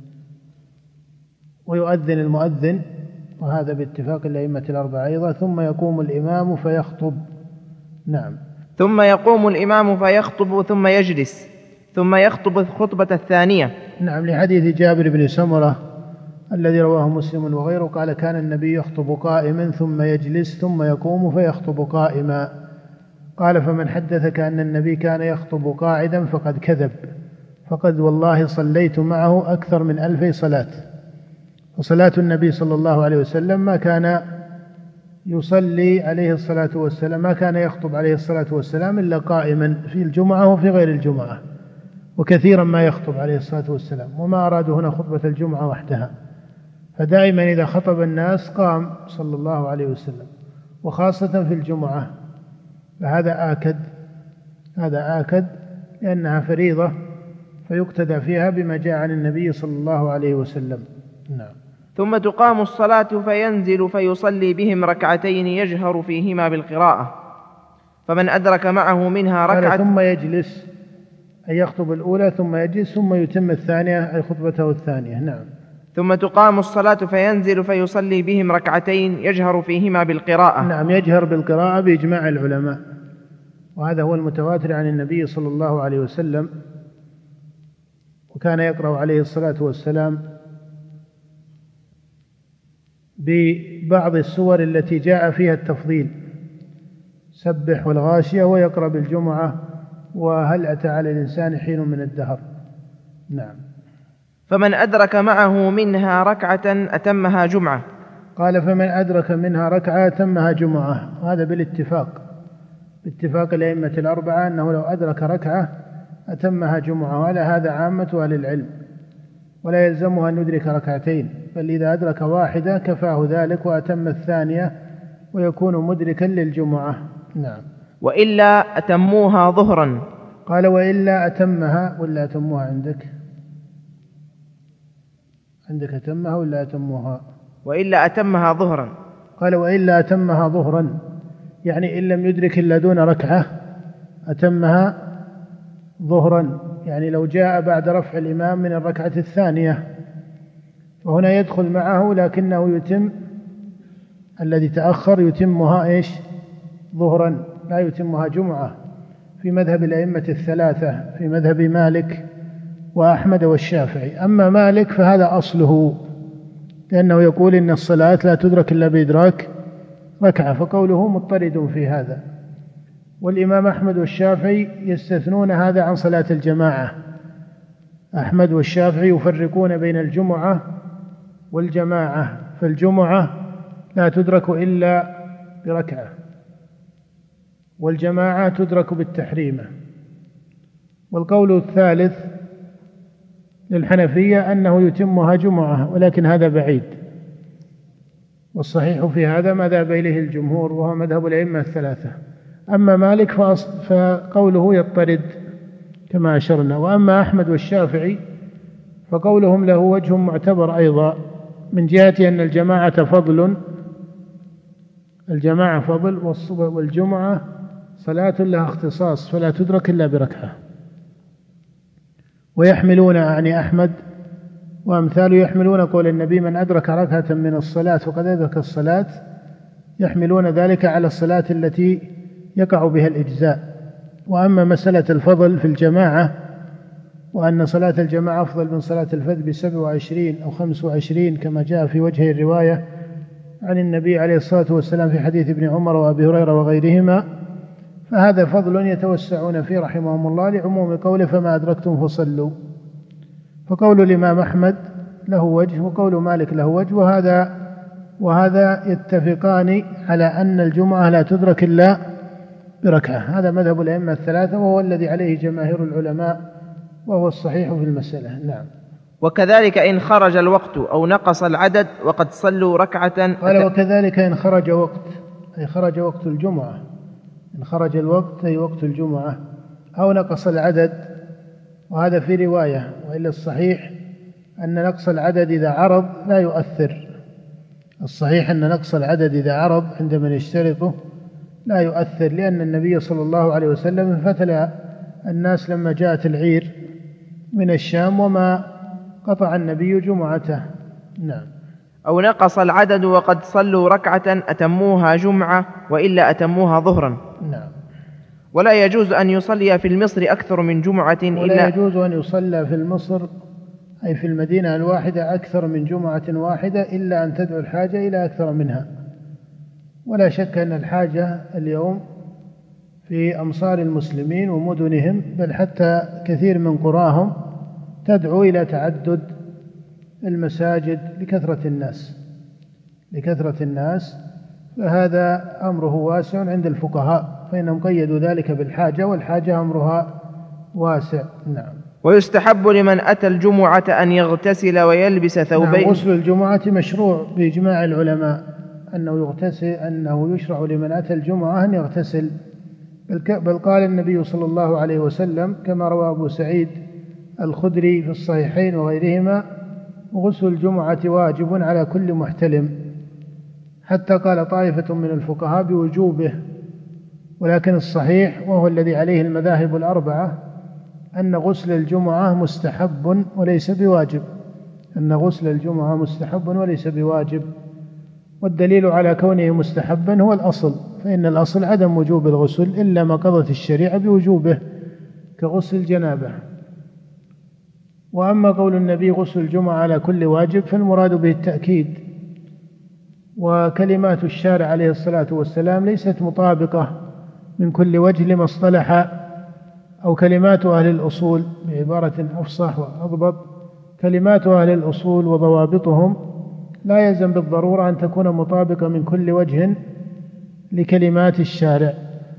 S3: ويؤذن المؤذن، وهذا باتفاق الأئمة الأربعة أيضا. ثم يقوم الإمام فيخطب. نعم.
S2: ثم يقوم الإمام فيخطب ثم يجلس ثم يخطب الخطبة الثانية.
S3: نعم، لحديث جابر بن سمرة الذي رواه مسلم وغيره قال كان النبي يخطب قائما ثم يجلس ثم يقوم فيخطب قائما. قال فمن حدثك أن النبي كان يخطب قاعدا فقد كذب، فقد والله صليت معه أكثر من 1000 صلاة. وصلاة النبي صلى الله عليه وسلم ما كان يصلي عليه الصلاة والسلام، ما كان يخطب عليه الصلاة والسلام إلا قائما في الجمعة وفي غير الجمعة، وكثيرا ما يخطب عليه الصلاة والسلام، وما أرادوا هنا خطبة الجمعة وحدها، فدائما إذا خطب الناس قام صلى الله عليه وسلم، وخاصة في الجمعة، فهذا آكد لأنها فريضة فيقتدى فيها بما جاء عن النبي صلى الله عليه وسلم. نعم.
S2: ثم تقام الصلاة فينزل فيصلي بهم ركعتين يجهر فيهما بالقراءة، فمن أدرك معه منها ركعة.
S3: ثم يجلس أي يخطب الأولى ثم يجلس ثم يتم الثانية أي خطبته الثانية. نعم.
S2: ثم تقام الصلاة فينزل فيصلي بهم ركعتين يجهر فيهما بالقراءة.
S3: نعم، يجهر بالقراءة بإجماع العلماء، وهذا هو المتواتر عن النبي صلى الله عليه وسلم، وكان يقرأ عليه الصلاة والسلام ببعض السور التي جاء فيها التفضيل، سبح والغاشية، ويقرأ بالجمعة وهل أتى على الإنسان حين من الدهر. نعم.
S2: فمن أدرك معه منها ركعة أتمها جمعة.
S3: قال فمن أدرك منها ركعة أتمها جمعة، هذا باتفاق الأئمة الأربعة أنه لو أدرك ركعة أتمها جمعة، وعلى هذا عامة أهل العلم، ولا يلزمه أن يدرك ركعتين، بل إذا أدرك واحدة كفاه ذلك وأتم الثانية ويكون مدركا للجمعة. نعم.
S2: وإلا أتموها ظهرا.
S3: قال وإلا أتمها، ولا أتموها عندك أتمها ولا أتموها؟
S2: وإلا أتمها ظهرا.
S3: قال وإلا أتمها ظهرا، يعني إن لم يدرك إلا دون ركعة أتمها ظهرا، يعني لو جاء بعد رفع الإمام من الركعة الثانية فهنا يدخل معه، لكنه يتم الذي تأخر يتمها ظهرا، لا يتمها جمعة، في مذهب الأئمة الثلاثة، في مذهب مالك وأحمد والشافعي. أما مالك فهذا أصله، لأنه يقول إن الصلاة لا تدرك إلا بإدراك ركعة، فقوله مضطرد في هذا. والإمام أحمد والشافعي يستثنون هذا عن صلاة الجماعة، أحمد والشافعي يفرقون بين الجمعة والجماعة، فالجمعة لا تدرك إلا بركعة، والجماعة تدرك بالتحريمة. والقول الثالث للحنفية أنه يتمها جمعة، ولكن هذا بعيد، والصحيح في هذا ما ذهب إليه الجمهور وهو مذهب الأئمة الثلاثة، أما مالك فقوله يضطرد كما أشرنا. وأما أحمد والشافعي فقولهم له وجه معتبر أيضا من جهة أن الجماعة فضل، والجمعة صلاة لها اختصاص فلا تدرك إلا بركعة. ويحملون يعني أحمد وأمثاله يحملون قول النبي من أدرك ركعة من الصلاة فقد أدرك الصلاة، يحملون ذلك على الصلاة التي يقع بها الإجزاء. وأما مسألة الفضل في الجماعة وأن صلاة الجماعة أفضل من صلاة الفذ ب27 أو 25 كما جاء في وجه الرواية عن النبي عليه الصلاة والسلام في حديث ابن عمر وأبي هريرة وغيرهما، فهذا فضل يتوسعون فيه رحمهم الله لعموم قوله فما أدركتم فصلوا. فقول الإمام أحمد له وجه وقول مالك له وجه، وهذا يتفقان على أن الجمعة لا تدرك إلا بركعة. هذا مذهب الأئمة الثلاثة وهو الذي عليه جماهير العلماء وهو الصحيح في المسألة. نعم.
S2: وكذلك إن خرج الوقت أو نقص العدد وقد صلوا ركعة.
S3: قال وكذلك إن خرج وقت أي خرج وقت الجمعة، إن خرج الوقت أي وقت الجمعة أو نقص العدد، وهذا في رواية، وإلا الصحيح أن نقص العدد إذا عرض لا يؤثر. الصحيح أن نقص العدد إذا عرض عند من يشترطه لا يؤثر، لأن النبي صلى الله عليه وسلم انفتل الناس لما جاءت العير من الشام وما قطع النبي جمعته. نعم.
S2: أو نقص العدد وقد صلوا ركعة أتموها جمعة وإلا أتموها ظهرا.
S3: نعم.
S2: ولا يجوز أن يصلي في المصر أكثر من جمعة
S3: ولا يجوز أن يصلى في المصر أي في المدينة الواحدة أكثر من جمعة واحدة إلا أن تدعو الحاجة إلى أكثر منها. ولا شك أن الحاجة اليوم في أمصار المسلمين ومدنهم بل حتى كثير من قراهم تدعو إلى تعدد المساجد لكثرة الناس، فهذا أمره واسع عند الفقهاء، فإنهم قيدوا ذلك بالحاجة، والحاجة أمرها واسع. نعم.
S2: ويستحب لمن أتى الجمعة أن يغتسل ويلبس ثوبين.
S3: نعم. غسل الجمعة مشروع بإجماع العلماء أنه يشرع لمن أتى الجمعة أن يغتسل، بل قال النبي صلى الله عليه وسلم كما روى أبو سعيد الخدري في الصحيحين وغيرهما غسل الجمعة واجب على كل محتلم، حتى قال طائفة من الفقهاء بوجوبه. ولكن الصحيح وهو الذي عليه المذاهب الأربعة أن غسل الجمعة مستحب وليس بواجب، والدليل على كونه مستحبا هو الأصل، فإن الأصل عدم وجوب الغسل إلا ما قضت الشريعة بوجوبه كغسل الجنابة. وأما قول النبي غسل الجمعة على كل واجب فالمراد به التأكيد، وكلمات الشارع عليه الصلاة والسلام ليست مطابقة من كل وجه لما اصطلح، أو كلمات أهل الأصول بعبارة أفصح وأضبط، كلمات أهل الأصول وضوابطهم لا يلزم بالضرورة أن تكون مطابقة من كل وجه لكلمات الشارع،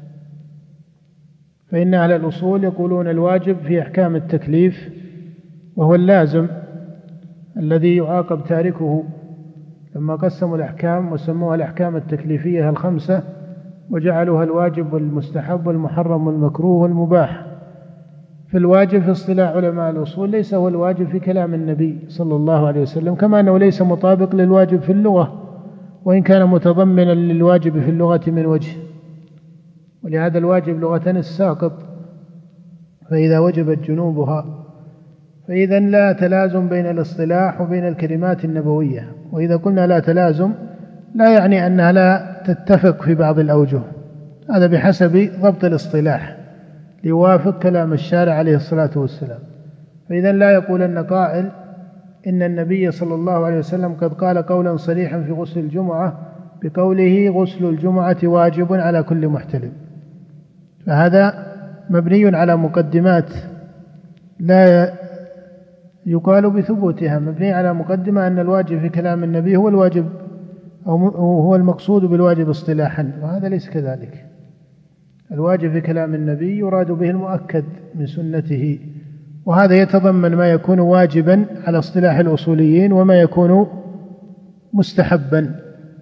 S3: فإن أهل الأصول يقولون الواجب في أحكام التكليف وهو اللازم الذي يعاقب تاركه، لما قسموا الأحكام وسموها الأحكام التكليفية الخمسة وجعلوها الواجب والمستحب والمحرم والمكروه والمباح. فالواجب في اصطلاح علماء الأصول ليس هو الواجب في كلام النبي صلى الله عليه وسلم، كما أنه ليس مطابق للواجب في اللغة وإن كان متضمنا للواجب في اللغة من وجه، ولهذا الواجب لغة الساقط، فإذا وجبت جنوبها، فإذا لا تلازم بين الاصطلاح وبين الكلمات النبوية. وإذا قلنا لا تلازم لا يعني أنها لا تتفق في بعض الأوجه، هذا بحسب ضبط الاصطلاح ليوافق كلام الشارع عليه الصلاة والسلام. فإذا لا يقول أن قائل إن النبي صلى الله عليه وسلم قد قال قولا صريحا في غسل الجمعة بقوله غسل الجمعة واجب على كل محتلم، فهذا مبني على مقدمات لا يقال بثبوتها، مبني على مقدمة أن الواجب في كلام النبي هو الواجب أو هو المقصود بالواجب اصطلاحا، وهذا ليس كذلك. الواجب في كلام النبي يراد به المؤكد من سنته، وهذا يتضمن ما يكون واجبا على اصطلاح الأصوليين وما يكون مستحبا.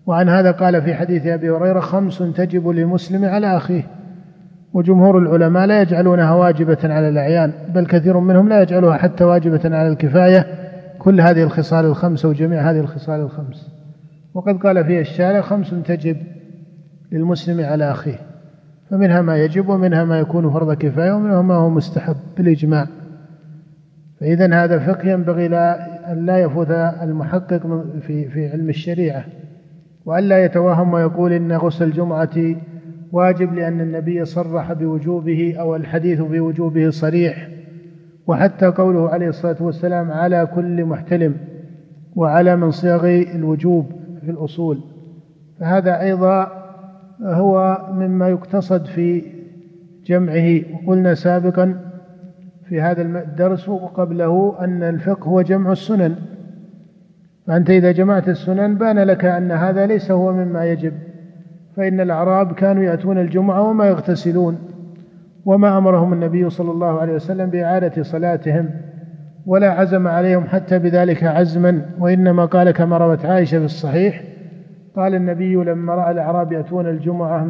S3: وعن هذا قال في حديث أبي هريرة: 5 تجب للمسلم على أخيه. وجمهور العلماء لا يجعلونها واجبة على الأعيان، بل كثير منهم لا يجعلوها حتى واجبة على الكفاية، كل هذه الخصال ال5 وجميع هذه الخصال ال5. وقد قال فيها الشارع: 5 تجب للمسلم على أخيه، فمنها ما يجب ومنها ما يكون فرض كفاية ومنها ما هو مستحب بالإجماع. فإذن هذا فقه ينبغي أن لا يفوت المحقق في علم الشريعة، وأن لا يتوهم ويقول إن غسل الجمعة واجب لأن النبي صرح بوجوبه أو الحديث بوجوبه صريح، وحتى قوله عليه الصلاة والسلام: على كل محتلم، وعلى من صيغ الوجوب في الأصول. فهذا أيضا هو مما يقتصد في جمعه. وقلنا سابقا في هذا الدرس وقبله أن الفقه هو جمع السنن، فأنت إذا جمعت السنن بان لك أن هذا ليس هو مما يجب، فإن الأعراب كانوا يأتون الجمعة وما يغتسلون، وما أمرهم النبي صلى الله عليه وسلم بإعادة صلاتهم ولا عزم عليهم حتى بذلك عزما، وإنما قال كما روت عائشة في الصحيح: قال النبي لما رأى الأعراب يأتون الجمعة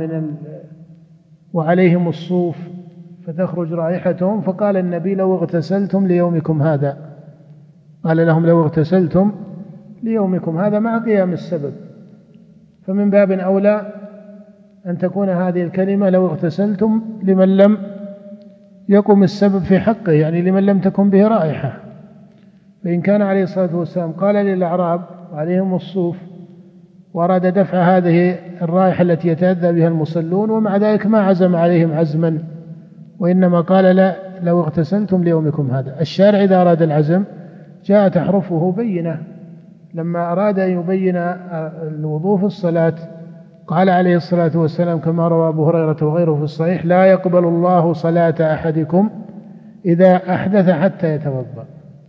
S3: وعليهم الصوف فتخرج رائحتهم، فقال النبي: لو اغتسلتم ليومكم هذا. قال لهم: لو اغتسلتم ليومكم هذا، مع قيام السبب. فمن باب أولى أن تكون هذه الكلمة لو اغتسلتم لمن لم يقم السبب في حقه، يعني لمن لم تكن به رائحة. فإن كان عليه الصلاة والسلام قال للأعراب وعليهم الصوف وأراد دفع هذه الرائحة التي يتأذى بها المصلون، ومع ذلك ما عزم عليهم عزما، وإنما قال: لا، لو اغتسلتم ليومكم هذا. الشارع إذا أراد العزم جاءت أحرفه بينة. لما أراد أن يبين الوضوء في الصلاة قال عليه الصلاة والسلام كما روى أبو هريرة وغيره في الصحيح: لا يقبل الله صلاة أحدكم إذا أحدث حتى يتوضأ.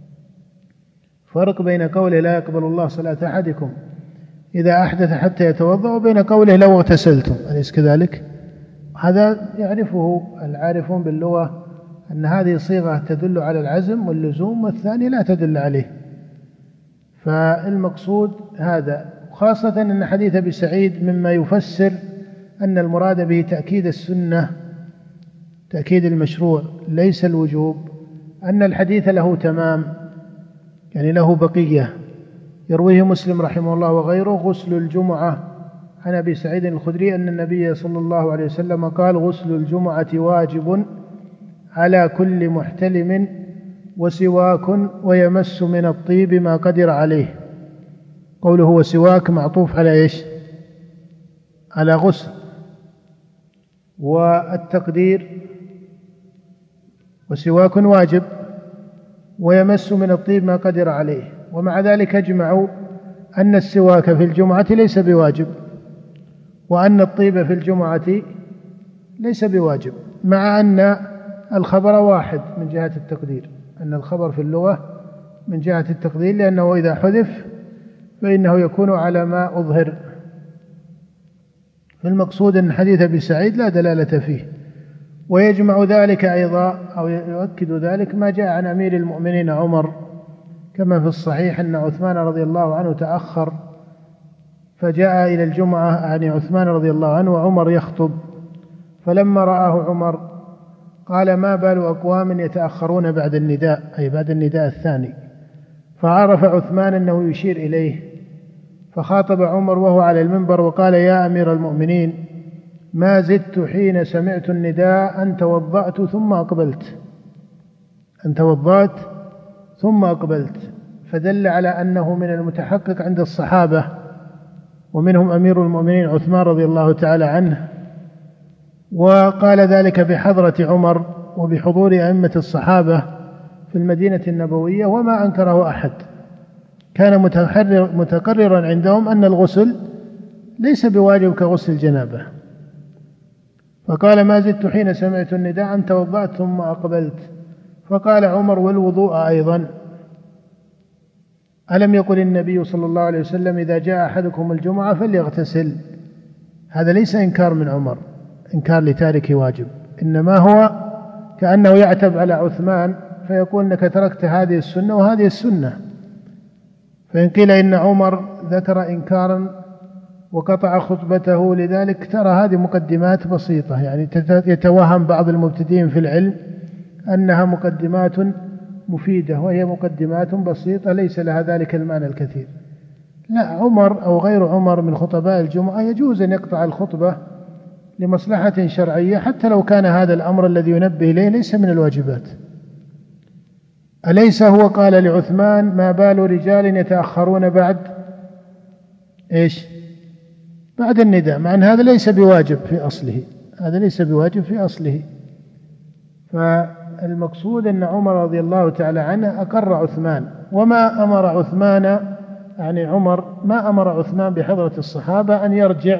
S3: فرق بين قوله لا يقبل الله صلاة أحدكم إذا أحدث حتى يتوضأ وبين قوله لو اغتسلتم، أليس كذلك؟ هذا يعرفه العارفون باللغة أن هذه صيغة تدل على العزم واللزوم، والثاني لا تدل عليه. فالمقصود هذا، خاصة أن حديث أبي سعيد مما يفسر أن المراد به تأكيد السنة، تأكيد المشروع ليس الوجوب، أن الحديث له تمام، يعني له بقية. يرويه مسلم رحمه الله وغيره: غسل الجمعة، عن أبي سعيد الخدري أن النبي صلى الله عليه وسلم قال: غسل الجمعة واجب على كل محتلم وسواك ويمس من الطيب ما قدر عليه. قوله وسواك معطوف على إيش؟ على غسل. والتقدير وسواك واجب ويمس من الطيب ما قدر عليه. ومع ذلك اجمعوا أن السواك في الجمعة ليس بواجب، وأن الطيب في الجمعة ليس بواجب، مع أن الخبر واحد من جهة التقدير، أن الخبر في اللغة من جهة التقدير، لأنه إذا حذف فإنه يكون على ما أظهر. فالمقصود أن حديث أبي سعيد لا دلالة فيه. ويجمع ذلك أيضا أو يؤكد ذلك ما جاء عن أمير المؤمنين عمر كما في الصحيح أن عثمان رضي الله عنه تأخر فجاء إلى الجمعة، يعني عثمان رضي الله عنه وعمر يخطب، فلما رآه عمر قال: ما بال أقوام يتأخرون بعد النداء، أي بعد النداء الثاني. فعرف عثمان أنه يشير إليه، فخاطب عمر وهو على المنبر وقال: يا أمير المؤمنين، ما زدت حين سمعت النداء أن توضأت ثم أقبلت، أن توضأت ثم أقبلت. فدل على أنه من المتحقق عند الصحابة، ومنهم أمير المؤمنين عثمان رضي الله تعالى عنه، وقال ذلك بحضرة عمر وبحضور أئمة الصحابة في المدينة النبوية، وما أنكره أحد. كان متقررا عندهم أن الغسل ليس بواجب كغسل الجنابة. فقال: ما زدت حين سمعت النداء أن توضأت ثم أقبلت. فقال عمر: والوضوء أيضا، ألم يقل النبي صلى الله عليه وسلم: إذا جاء أحدكم الجمعة فليغتسل؟ هذا ليس إنكار من عمر، إنكار لتارك واجب، إنما هو كأنه يعتب على عثمان فيقول: إنك تركت هذه السنة وهذه السنة. فإن قيل إن عمر ذكر إنكارا وقطع خطبته. لذلك ترى هذه مقدمات بسيطة، يعني يتوهم بعض المبتدئين في العلم أنها مقدمات مفيدة، وهي مقدمات بسيطة ليس لها ذلك المعنى الكثير. لا، عمر أو غير عمر من خطباء الجمعة يجوز أن يقطع الخطبة لمصلحة شرعية، حتى لو كان هذا الأمر الذي ينبه إليه ليس من الواجبات. أليس هو قال لعثمان: ما بال رجال يتأخرون بعد بعد النداء، مع أن هذا ليس بواجب في أصله، هذا ليس بواجب في أصله. فالمقصود أن عمر رضي الله تعالى عنه أقر عثمان، وما أمر عثمان، يعني عمر ما أمر عثمان بحضرة الصحابة أن يرجع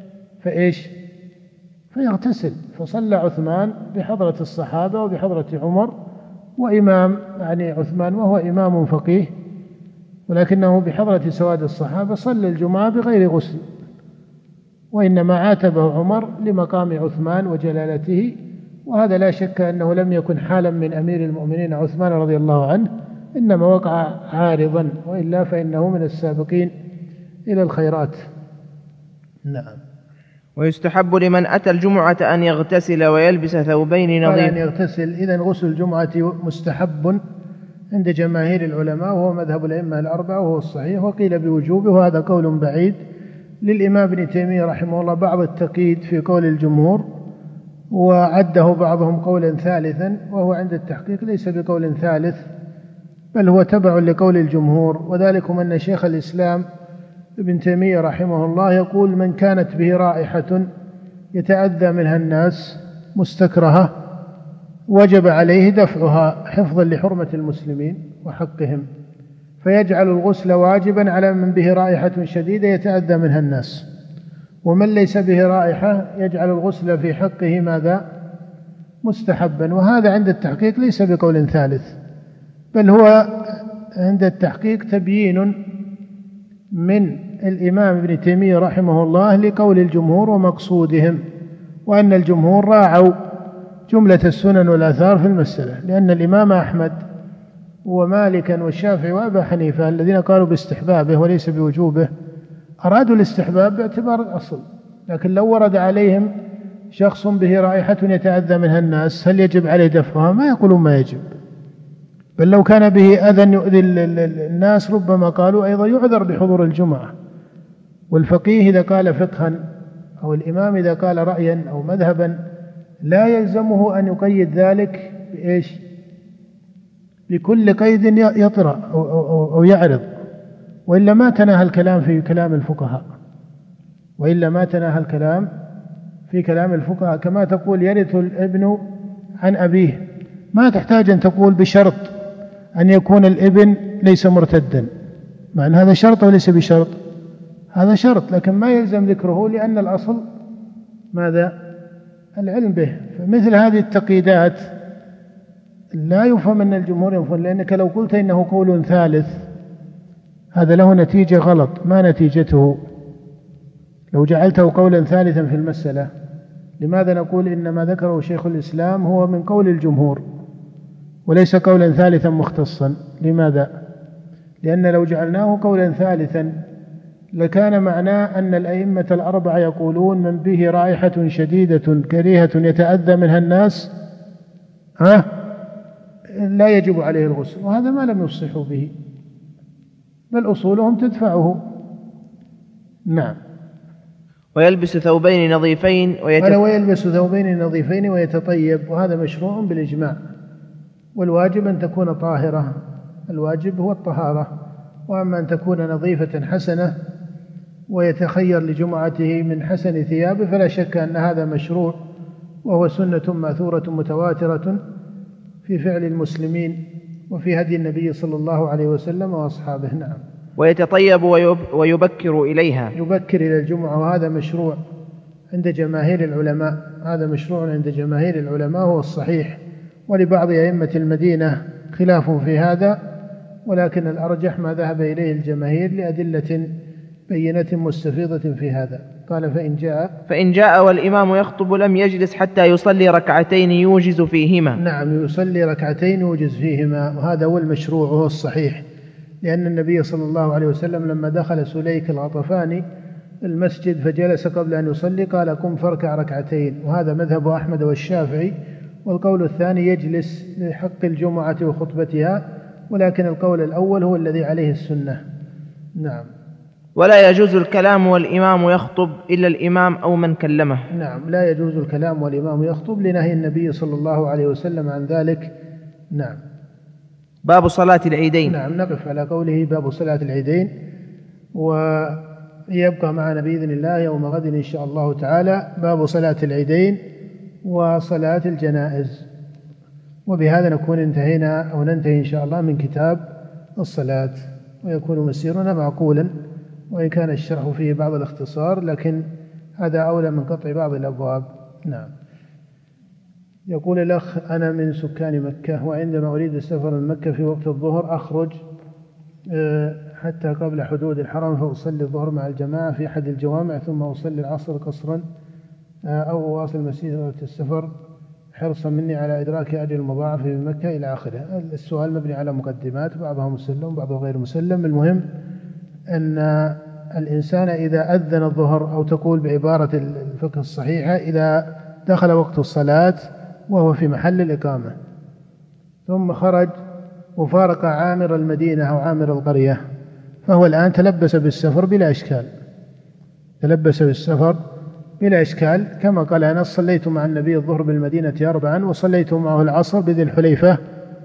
S3: فيغتسل، فصلى عثمان بحضرة الصحابة وبحضرة عمر، وإمام يعني عثمان وهو إمام فقيه، ولكنه بحضرة سواد الصحابة صلى الجمعة بغير غسل، وإنما عاتبه عمر لمقام عثمان وجلالته، وهذا لا شك أنه لم يكن حالا من أمير المؤمنين عثمان رضي الله عنه، إنما وقع عارضا، وإلا فإنه من السابقين إلى الخيرات. نعم.
S2: ويستحب لمن أتى الجمعة أن يغتسل ويلبس ثوبين نظيف.
S3: أن يغتسل، إذن غسل الجمعة مستحب عند جماهير العلماء، وهو مذهب الأئمة الأربعة وهو الصحيح، وقيل بوجوبه، وهذا قول بعيد للإمام ابن تيمية رحمه الله بعض التقييد في قول الجمهور، وعده بعضهم قولا ثالثا، وهو عند التحقيق ليس بقول ثالث، بل هو تبع لقول الجمهور. وذلكم أن شيخ الإسلام ابن تيمية رحمه الله يقول: من كانت به رائحة يتأذى منها الناس مستكرهة وجب عليه دفعها حفظا لحرمة المسلمين وحقهم، فيجعل الغسل واجبا على من به رائحة شديدة يتأذى منها الناس، ومن ليس به رائحة يجعل الغسل في حقه ماذا؟ مستحبا. وهذا عند التحقيق ليس بقول ثالث، بل هو عند التحقيق تبيين من الإمام ابن تيمية رحمه الله لقول الجمهور ومقصودهم، وأن الجمهور راعوا جملة السنن والآثار في المسألة، لأن الإمام أحمد ومالكا والشافعي وأبا حنيفة الذين قالوا باستحبابه وليس بوجوبه أرادوا الاستحباب باعتبار الأصل، لكن لو ورد عليهم شخص به رائحة يتأذى منها الناس هل يجب عليه دفعها؟ ما يقولون ما يجب، بل لو كان به أذى يؤذي الناس ربما قالوا أيضا يعذر بحضور الجمعة. والفقيه إذا قال فقها أو الإمام إذا قال رأيا أو مذهبا لا يلزمه أن يقيد ذلك بكل قيد يطرأ أو يعرض، وإلا ما تناهى الكلام في كلام الفقهاء، وإلا ما تناهى الكلام في كلام الفقهاء. كما تقول يرث الابن عن أبيه، ما تحتاج أن تقول بشرط أن يكون الابن ليس مرتدا، مع أن هذا شرط وليس بشرط، هذا شرط لكن ما يلزم ذكره، لأن الأصل ماذا؟ العلم به. فمثل هذه التقييدات لا يفهم أن الجمهور يفهم، لأنك لو قلت إنه قول ثالث هذا له نتيجة غلط، ما نتيجته لو جعلته قولا ثالثا في المسألة؟ لماذا نقول إن ما ذكره شيخ الإسلام هو من قول الجمهور وليس قولا ثالثا مختصا؟ لماذا؟ لأن لو جعلناه قولا ثالثا لكان معناه أن الأئمة الأربعة يقولون من به رائحة شديدة كريهة يتأذى منها الناس لا يجب عليه الغسل، وهذا ما لم يفصحوا به، بل أصولهم تدفعه. نعم.
S2: ويلبس ثوبين نظيفين
S3: ويلبس ثوبين نظيفين ويتطيب، وهذا مشروع بالإجماع، والواجب أن تكون طاهرة، الواجب هو الطهارة، وأما أن تكون نظيفة حسنة ويتخير لجمعته من حسن ثيابه فلا شك أن هذا مشروع، وهو سنة ماثورة متواترة في فعل المسلمين وفي هدي النبي صلى الله عليه وسلم وأصحابه. نعم.
S2: ويتطيب ويبكر إليها،
S3: يبكر إلى الجمعة، وهذا مشروع عند جماهير العلماء، هذا مشروع عند جماهير العلماء هو الصحيح، ولبعض أئمة المدينة خلاف في هذا، ولكن الأرجح ما ذهب إليه الجماهير لأدلة بينة مستفيضة في هذا. قال فإن جاء
S2: والإمام يخطب لم يجلس حتى يصلي ركعتين يوجز فيهما.
S3: نعم، يصلي ركعتين يوجز فيهما، وهذا هو المشروع وهو الصحيح، لأن النبي صلى الله عليه وسلم لما دخل سليك الغطفاني المسجد فجلس قبل أن يصلي قال قم فاركع ركعتين، وهذا مذهب أحمد والشافعي. والقول الثاني يجلس لحق الجمعة وخطبتها، ولكن القول الأول هو الذي عليه السنة. نعم.
S2: ولا يجوز الكلام والإمام يخطب إلا الإمام أو من كلمه.
S3: نعم، لا يجوز الكلام والإمام يخطب لنهي النبي صلى الله عليه وسلم عن ذلك. نعم.
S2: باب صلاة العيدين.
S3: نعم، نقف على قوله باب صلاة العيدين، ويبقى معنا بإذن الله يوم غد إن شاء الله تعالى باب صلاة العيدين وصلاة الجنائز. وبهذا نكون انتهينا أو ننتهي إن شاء الله من كتاب الصلاة، ويكون مسيرنا معقولا، وإن كان الشرح فيه بعض الاختصار لكن هذا أولى من قطع بعض الأبواب. نعم. يقول الأخ: أنا من سكان مكة، وعندما أريد السفر من مكة في وقت الظهر أخرج حتى قبل حدود الحرم فأصلي الظهر مع الجماعة في أحد الجوامع، ثم أصلي العصر قصرا أو أواصل مسيرة السفر حرصا مني على إدراك أجر المضاعف في مكة إلى آخره. السؤال مبني على مقدمات، بعضها مسلم وبعضها غير مسلم. المهم أن الإنسان إذا أذن الظهر، أو تقول بعبارة الفقه الصحيحة إذا دخل وقت الصلاة وهو في محل الإقامة ثم خرج وفارق عامر المدينة أو عامر القرية، فهو الآن تلبس بالسفر بلا إشكال، تلبس بالسفر بلا إشكال، كما قال: أنا صليت مع النبي الظهر بالمدينة 4 وصليت معه العصر بذي الحليفة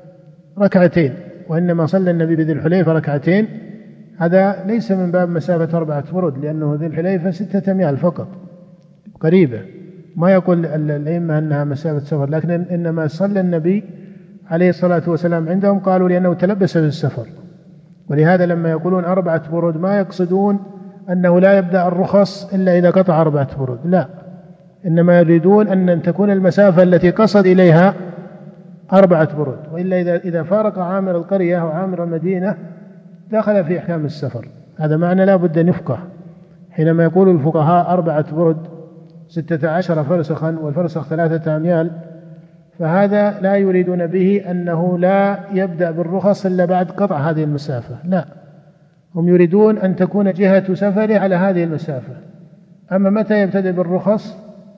S3: 2 وإنما صلى النبي بذي الحليفة 2. هذا ليس من باب مسافة 4 برد، لأنه ذي الحليفة 6 أميال فقط، قريبة، ما يقول الأئمة أنها مسافة سفر، لكن إنما صلى النبي عليه الصلاة والسلام عندهم قالوا لأنه تلبس بالسفر. ولهذا لما يقولون 4 برد ما يقصدون أنه لا يبدأ الرخص إلا إذا قطع 4 برد، لا، إنما يريدون أن تكون المسافة التي قصد إليها 4 برد، وإلا إذا فارق عامر القرية أو عامر المدينة دخل في أحكام السفر. هذا معنى لا بد أن يفقه حينما يقول الفقهاء 4 برد 16 فرسخا، والفرسخ 3 أميال، فهذا لا يريدون به أنه لا يبدأ بالرخص إلا بعد قطع هذه المسافة، لا، هم يريدون أن تكون جهة سفره على هذه المسافة. أما متى يبتدئ بالرخص؟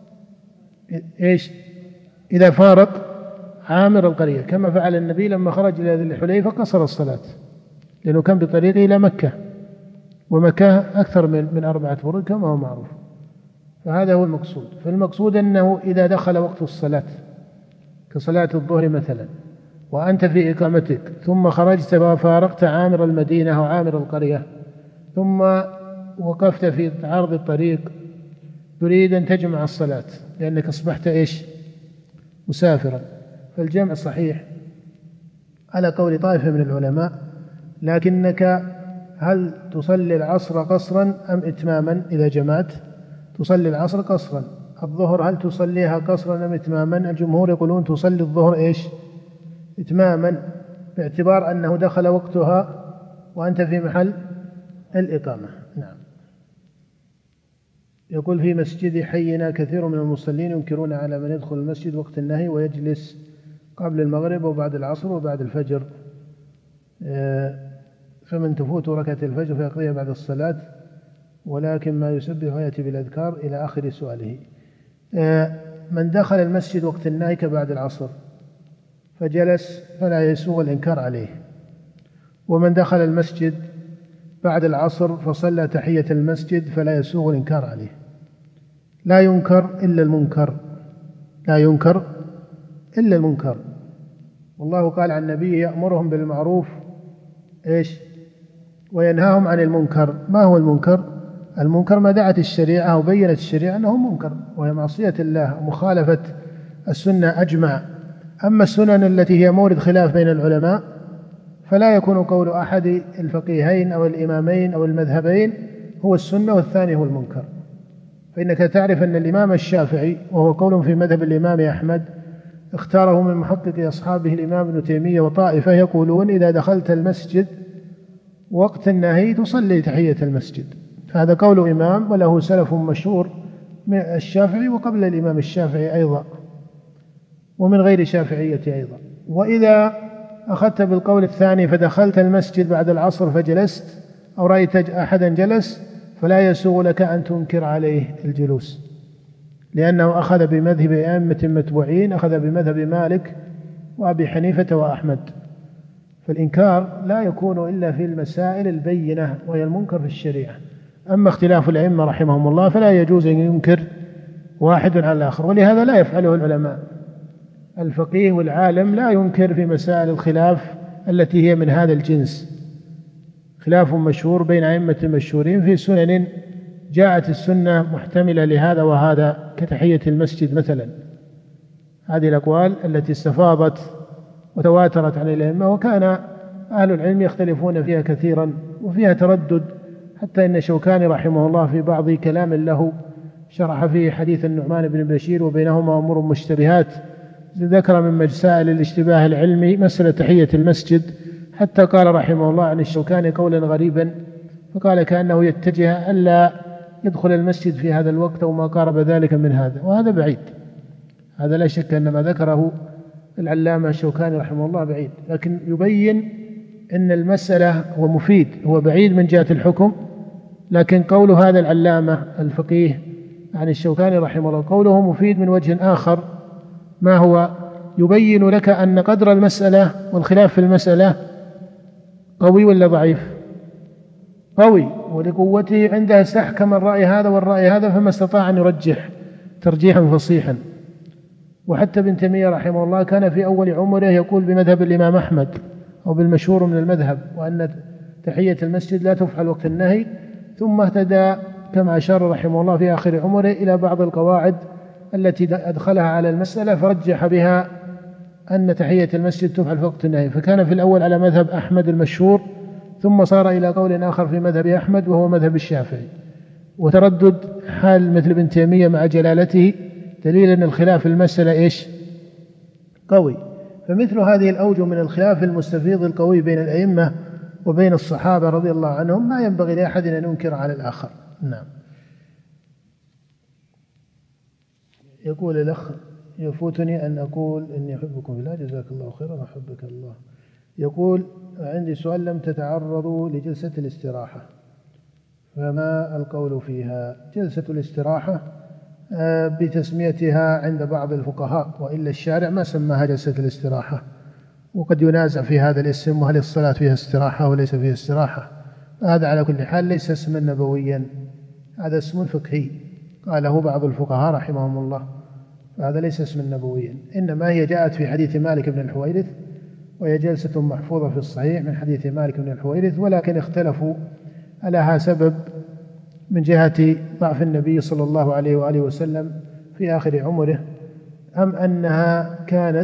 S3: إذا فارق عامر القرية، كما فعل النبي لما خرج إلى ذي الحليفة قصر الصلاة، لأنه كان بطريقه إلى مكة، ومكة أكثر من 4 برد كما هو معروف. فهذا هو المقصود. فالمقصود أنه إذا دخل وقت الصلاة كصلاة الظهر مثلا، وأنت في إقامتك، ثم خرجت وفارقت عامر المدينة أو عامر القرية، ثم وقفت في عرض الطريق تريد أن تجمع الصلاة لأنك أصبحت مسافرا، فالجمع صحيح على قول طائفة من العلماء، لكنك هل تصلي العصر قصرا أم إتماما؟ إذا جمعت تصلي العصر قصرا. الظهر هل تصليها قصرا أم إتماما؟ الجمهور يقولون تصلي الظهر إتماما، باعتبار أنه دخل وقتها وأنت في محل الإقامة. نعم. يقول: في مسجد حينا كثير من المصلين ينكرون على من يدخل المسجد وقت النهي ويجلس قبل المغرب وبعد العصر وبعد الفجر، فمن تفوت ركعة الفجر فيقضيها بعد الصلاة، ولكن ما يسبح ويأتي بالأذكار إلى آخر سؤاله. من دخل المسجد وقت النهي كبعد العصر فجلس فلا يسوغ الإنكار عليه، ومن دخل المسجد بعد العصر فصلى تحية المسجد فلا يسوغ الإنكار عليه. لا ينكر إلا المنكر، لا ينكر إلا المنكر. والله قال عن النبي: يأمرهم بالمعروف وينهاهم عن المنكر. ما هو المنكر؟ المنكر ما دعت الشريعة وبينت الشريعة أنه منكر، وهي معصية الله ومخالفة السنة أجمع. أما السنن التي هي مورد خلاف بين العلماء فلا يكون قول أحد الفقيهين أو الإمامين أو المذهبين هو السنة والثاني هو المنكر. فإنك تعرف أن الإمام الشافعي، وهو قول في مذهب الإمام أحمد، اختاره من محقق أصحابه الإمام ابن تيمية وطائفة، يقولون: إذا دخلت المسجد وقت النهي تصلي تحية المسجد. هذا قول إمام وله سلف مشهور من الشافعي وقبل الإمام الشافعي أيضا، ومن غير شافعية أيضا. وإذا أخذت بالقول الثاني فدخلت المسجد بعد العصر فجلست، أو رأيت أحدا جلس، فلا يسوغ لك أن تنكر عليه الجلوس، لأنه أخذ بمذهب أئمة متبوعين، أخذ بمذهب مالك وأبي حنيفة وأحمد، فالإنكار لا يكون إلا في المسائل البينة وهي المنكر في الشريعة. أما اختلاف الأئمة رحمهم الله فلا يجوز أن ينكر واحد على الآخر، ولهذا لا يفعله العلماء. الفقيه والعالم لا ينكر في مسائل الخلاف التي هي من هذا الجنس. خلاف مشهور بين أئمة مشهورين في سنن جاءت السنة محتملة لهذا وهذا، كتحية المسجد مثلا. هذه الأقوال التي استفاضت وتواترت عن الأئمة، وكان أهل العلم يختلفون فيها كثيرا وفيها تردد، حتى إن شوكاني رحمه الله في بعض كلام له شرح فيه حديث النعمان بن بشير وبينهما أمور مشتبهات، ذكر من مسائل الاشتباه العلمي مسألة تحية المسجد، حتى قال رحمه الله عن الشوكاني قولا غريبا، فقال كأنه يتجه ألا يدخل المسجد في هذا الوقت أو ما قارب ذلك من هذا، وهذا بعيد. هذا لا شك أن ما ذكره العلامة الشوكاني رحمه الله بعيد، لكن يبين أن المسألة هو مفيد، هو بعيد من جهة الحكم، لكن قول هذا العلامة الفقيه عن الشوكاني رحمه الله قوله مفيد من وجه آخر، ما هو؟ يبين لك أن قدر المسألة والخلاف في المسألة قوي ولا ضعيف؟ قوي، ولقوته عنده استحكم الرأي هذا والرأي هذا، فما استطاع أن يرجح ترجيحا فصيحا. وحتى ابن تيمية رحمه الله كان في أول عمره يقول بمذهب الإمام أحمد أو بالمشهور من المذهب، وأن تحية المسجد لا تفعل وقت النهي، ثم اهتدى كما أشار رحمه الله في آخر عمره إلى بعض القواعد التي أدخلها على المسألة فرجح بها أن تحية المسجد تفعل في وقت النهي، فكان في الأول على مذهب أحمد المشهور، ثم صار إلى قول آخر في مذهب أحمد وهو مذهب الشافعي. وتردد حال مثل ابن تيمية مع جلالته دليل أن الخلاف المسألة إيش؟ قوي. فمثل هذه الأوجه من الخلاف المستفيض القوي بين الأئمة وبين الصحابة رضي الله عنهم ما ينبغي لأحد أن ينكر على الآخر. نعم. يقول الأخ: يفوتني أن أقول إني أحبكم في الله، جزاك الله خيرا وأحبك الله. يقول: عندي سؤال، لم تتعرضوا لجلسة الاستراحة، فما القول فيها؟ جلسة الاستراحة بتسميتها عند بعض الفقهاء، وإلا الشارع ما سماها جلسة الاستراحة، وقد ينازع في هذا الاسم، وهل الصلاة فيها استراحة وليس فيها استراحة. هذا على كل حال ليس اسما نبويا، هذا اسم فقهي قاله بعض الفقهاء رحمهم الله، فهذا ليس اسما نبويا، إنما هي جاءت في حديث مالك بن الحويرث، وهي جلسة محفوظة في الصحيح من حديث مالك بن الحويرث، ولكن اختلفوا لها سبب من جهة ضعف النبي صلى الله عليه وآله وسلم في آخر عمره، أم أنها كانت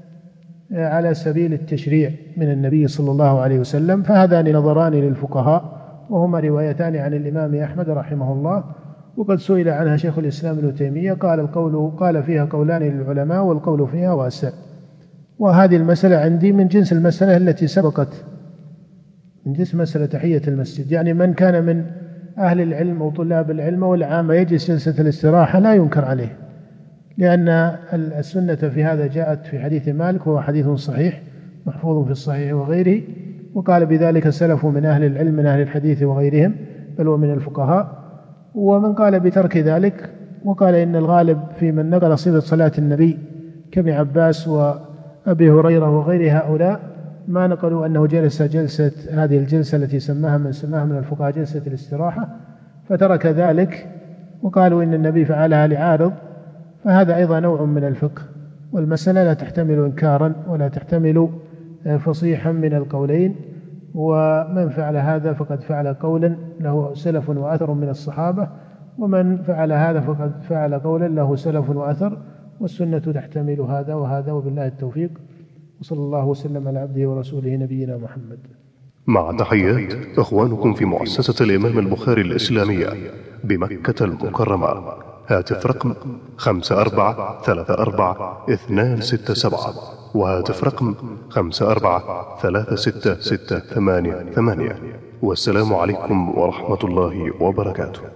S3: على سبيل التشريع من النبي صلى الله عليه وسلم. فهذان نظران للفقهاء، وهما روايتان عن الإمام أحمد رحمه الله، وقد سئل عنها شيخ الإسلام ابن تيمية قال فيها قولان للعلماء، والقول فيها واسع. وهذه المسألة عندي من جنس المسألة التي سبقت، من جنس مسألة تحية المسجد، يعني من كان من أهل العلم وطلاب العلم والعامة يجلس جلسة الاستراحة لا ينكر عليه، لأن السنة في هذا جاءت في حديث مالك، وهو حديث صحيح محفوظ في الصحيح وغيره، وقال بذلك سلف من أهل العلم من أهل الحديث وغيرهم، بل ومن الفقهاء. ومن قال بترك ذلك وقال إن الغالب في من نقل صفة صلاة النبي كابن عباس وأبي هريرة وغير هؤلاء ما نقلوا أنه جلس جلسة هذه الجلسة التي سماها من الفقهاء جلسة الاستراحة، فترك ذلك وقالوا إن النبي فعلها لعارض، فهذا أيضا نوع من الفقه، والمسألة لا تحتمل إنكارا ولا تحتمل فصيحا من القولين، ومن فعل هذا فقد فعل قولا له سلف وأثر من الصحابة، ومن فعل هذا فقد فعل قولا له سلف وأثر، والسنة تحتمل هذا وهذا، وبالله التوفيق، وصلى الله وسلم على عبده ورسوله نبينا محمد.
S1: مع تحيات إخوانكم في مؤسسة الإمام البخاري الإسلامية بمكة المكرمة. هاتف رقم 5434-267، وهاتف رقم 543668. والسلام عليكم ورحمة الله وبركاته.